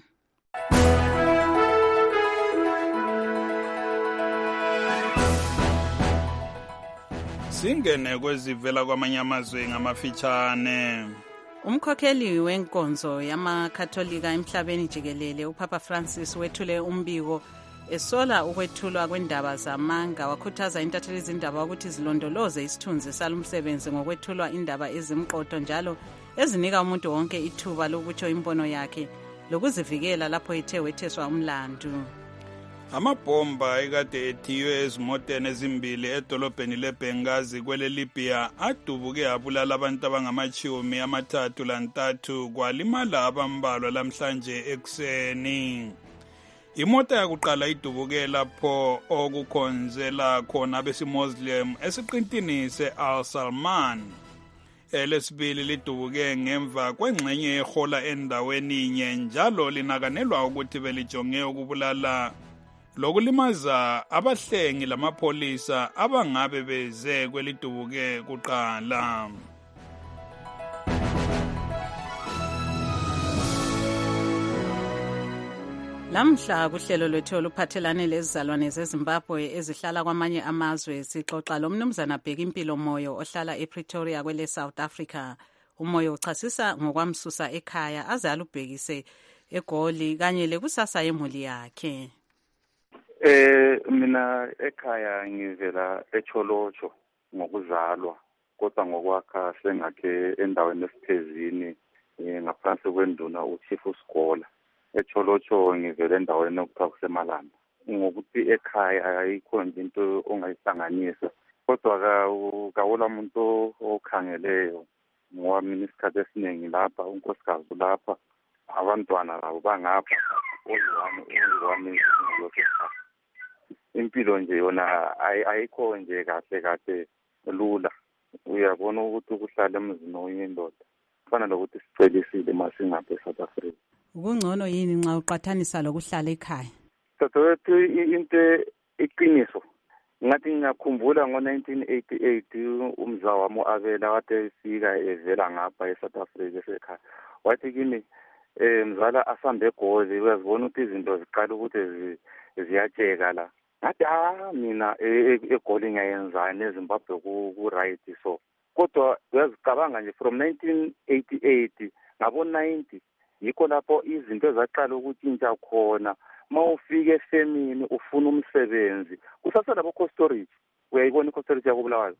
Singene kwezivela kwamanye amazwe ngamafitshane. Umkhokheli wenkonzo yamakatholika emhlabeni jikelele uPapa Francis wethule umbiko esola ukwethulwa kwendaba zamanga wakhuthaza intatheli izindaba ukuthi zilondoloze isithunzi salumsebenzi ngokwethulwa indaba ezimqotho njalo ezinika umuntu wonke ithuba lokutsho imbono yakhe lokuzivikela lapho ethe wetheswa umlandu. Amabhomba ekade ethiywe ezimoteni ezimbili edolobheni leBenghazi kwele Libya adubuke abulala abantu abangamashumi-33 kwalimala abambalwa lamhlanje ekuseni. Imota yakuqala idubuke lapho okukhonzela khona abesimuslim esiqintini se-Al Salman. Elesibili lidubuke ngemva kwengxenye yehola endaweni inye njalo linakanelwa ukuthi belijonge ukubulala lokulimaza abahlengi lamapholisa abangabe beze kwelidubuke kuqala. Lamhla kuhlelo lwethu oluphathelane lezizalwane zeZimbabwe ezihlala kwamanye amazwe sixoxa lomnumzana Bheki Impilo Moyo ohlala ePretoria kwele South Africa. Umoyo uchasisa ngokwamsusa ekhaya aze alubhekise eGoli kanye lekusasa yemuli yakhe. Mina ekhaya ngivela eCholotsho ngokuzalwa kodwa ngokwakha sengakhe endaweni esiphezini ngaphansi kwenduna uChief uSikola. eCholotsho ngivele endaweni okuthiwa kuseMalanda. Ngokuthi ekhaya ayikho nje into ongayihlanganisa kodwa kawula umuntu okhangeleyo ngowami isikhathi esiningi lapha unkosikazi lapha abantwana labo bangapha oziwami impilo nje yona ayikho nje kahle lula. Uyabona ukuthi ukuhlala emzini oyindoda kufana lokuthi sicelisile masingapha eSouth Africa. Kungcono yini nxa uqathanisa lokuhlala ekhaya? Tatowethu into iqiniso ngathi ngiyakhumbula ngo-1988 umzawa wami uAbela wathi efika evela ngapha eSouth Africa esekhaya wathi kimi mzala asambe egoli uyazibona ukuthi izinto ziqala ukuthi ziyatsheka la ngathi mina egoli ngiyayenzani eZimbabwe ku-right so kodwa uyazicabanga nje from 1988 ngabo-90 yikho lapho izinto ezaqala ukutshintsha khona ma ufike efemini ufuna umsebenzi kusaselabo co-storage uyayibona i-co-storage yakubulawayo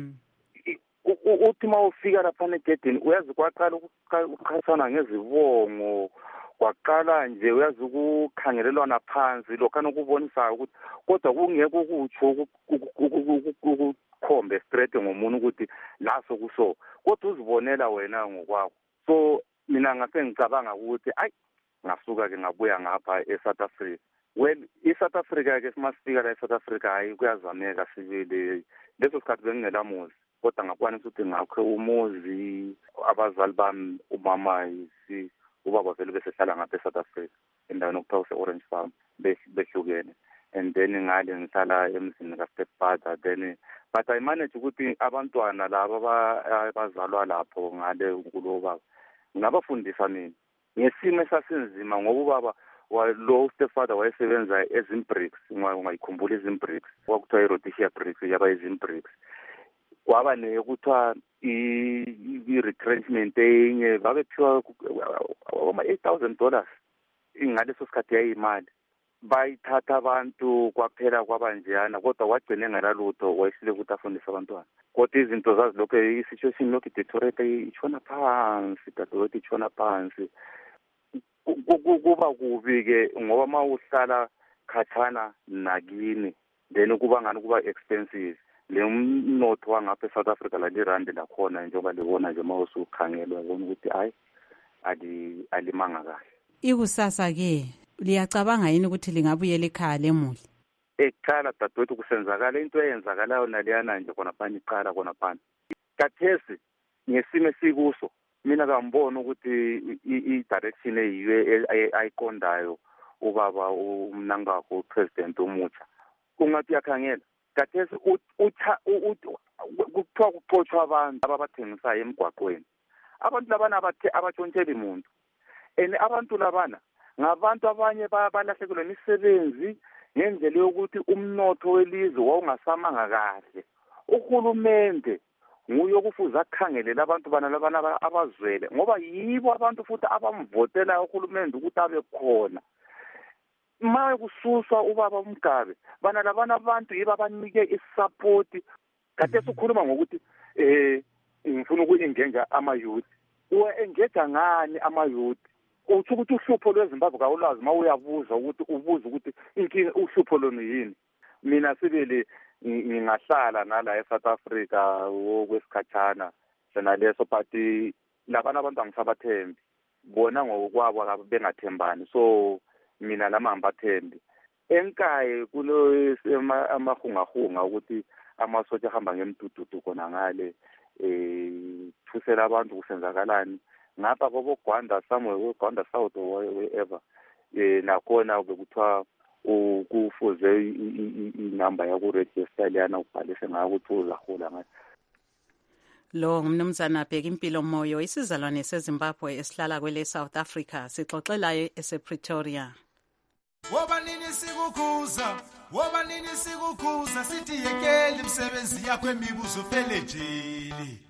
uthi ma ufika laphana egedini uyazi kwaqala ukukhathana ngezibongo kwaqala nje uyazi ukukhangelelwana phansi lokhana ukubonisayo ukuthi kodwa kungekho ukutsho ukukhombe straight ngomuntu ukuthi la sokuso kodwa uzibonela wena ngokwakho so mina ngase ngicabanga ukuthi ngasuka ke ngabuya ngapha eSouth Africa well iSouth Africa ke simasifika la eSouth Africa hayi kuyazameka sibili leso sikhathi bengingelamuzi kodwa ngakwanisa ukuthi ngakhe umuzi abazali bami umama ubaba vele besehlala ngapha eSouth Africa endaweni okuthiwa use-Orange Farm behlukene and then ngale ngihlala emzini kaStepfather then but I manage ukuthi abantwana laba abazalwa lapho ngale uNkulunkulu baba ngabafundisa mina ngesimo esasinzima ngoba ubaba lo Stepfather wayesebenza ezimbricks ungayikhumbula izimbricks kwakuthiwa i-Rhodesia bricks yaba izimbricks kwaba nekuthiwa i-retrenchment enye babephiwa $8,000 ingaleso sikhathi yayimali bayithatha abantu kwaphela kwabanjeyana kodwa wagcine engelalutho wayesile ukuthi afundise abantwana kodwa izinto zazilokhu i-situation lokhu i-deteriorate itshona phansi dadewethu itshona phansi kuba kubi-ke ngoba ma uhlala khathana nakini then kuba ngani kuba expensive le mnotho wangapha eSouth Africa lalirandi lakhona njengoba libona nje ma usukhangelwa ubona ukuthi hayi alimanga kahle. Ikusasa-ke liyacabanga yini ukuthi lingabuyela ekhaya lemuli? Ekhaya dadewethu kusenzakala into eyenzakalayo naliyana nje khonaphana iqala khonaphana kathesi ngesimo esikuso mina kangibona ukuthi i-direction eyiyo ayiqondayo ubaba uMnangagwa upresident omutsha ungathi yakhangela kathesi kuthiwa kuxotshwa abantu ababathengisayo emgwaqweni abantu labana abatshontsheli muntu and abantu labana ngabantu abanye balahlekelwe imisebenzi ngendlela yokuthi umnotho welizwe wawungasamanga kahle uhulumende nguye okufuza akhangelele abantu bana labana abazwele ngoba yibo abantu futhi abamvotela uhulumende ukuthi abe khona ma kususwa ubaba uMgabe bana labana abantu yibo abanike isupport kade sikhuluma ngokuthi ngifuna ukuengenja ama-youth uengenja ngani ama-youth uthi ukuthi uhlupho lweZimbabwe kawulazi ma uyabuza ukuthi inkinga uhlupho lona yini mina sibili ngingahlala nala eSouth Africa okwesikhatshana sena leso but labana abantu angisabathembi bona ngokwabo bengathembani so mina lama ngibathembi enkaye kulo amahungahunga ukuthi amasotsha ahamba ngemdududu khona ngale thusela abantu kusenzakalani ngapha koboGwanda somewhere eGwanda South or wherever nakhona bekuthiwa kufuze inamba yakuregister liyana ubhalise ngayo ukuthi uzahola ngayo. Lo ngumnumzana Bheka Impilo Moyo isizalwane seZimbabwe esihlala kwele South Africa sixoxela esePretoria. Woba nini sikukhuza sithi yekeli imisebenzi yakho emibuzo phele jeli.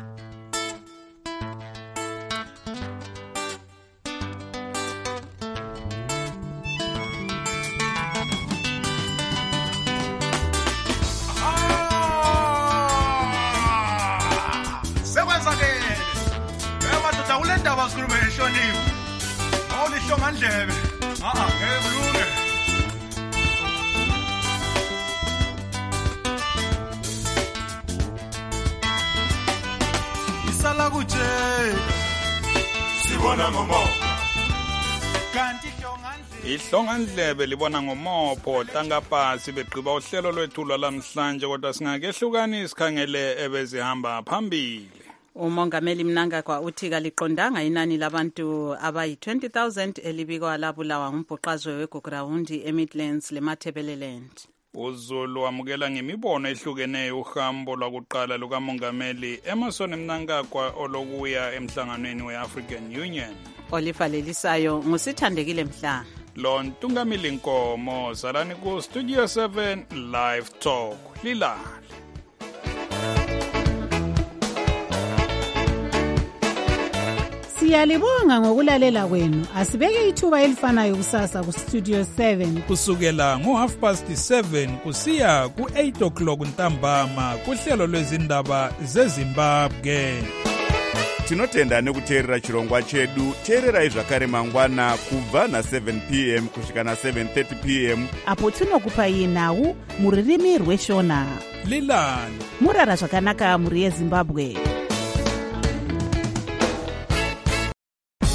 Wakhuluma eshoniwe awulihlonga ndlebe ngeke kulunge isala kuje sibona ngomoya kanti ihlongandlebe libona ngomopho hlangapasi begqiba uhlelo lwethu lwalamhlanje kodwa singakehlukani isikhangele ebezihamba phambili. Umongameli Mnangagwa uthi kaliqondanga inani labantu abayi-20,000 elibikwa labulawa ngumbhuqazwe weGugurawundi eMidlands leMatabeleland. uZulu wamukela ngemibono ehlukeneyo uhambo lwakuqala lukamongameli Emmerson Mnangagwa olokuya emhlanganweni we-African Union. Olivalelisayo ngusithandekile Mhlanga. Lo Ntungamili Nkomo zalani ku Studio 7 Live Talk lilala. Siyalibonga ngokulalela kwenu. Asibeke ithuba elifanayo kusasa ku Studio 7 kusukela ngo7:30 kusiya ku8:00 ntambama kuhlelo lwezindaba zeZimbabwe. Tinotenda nekuteerera chirongwa chedu. Teererai zvakare mangwana kubva na7 p.m. kusvika na7:30 p.m. apo tinokupai nhau mururimi rweshona. Lilani murara zvakanaka muri yeZimbabwe.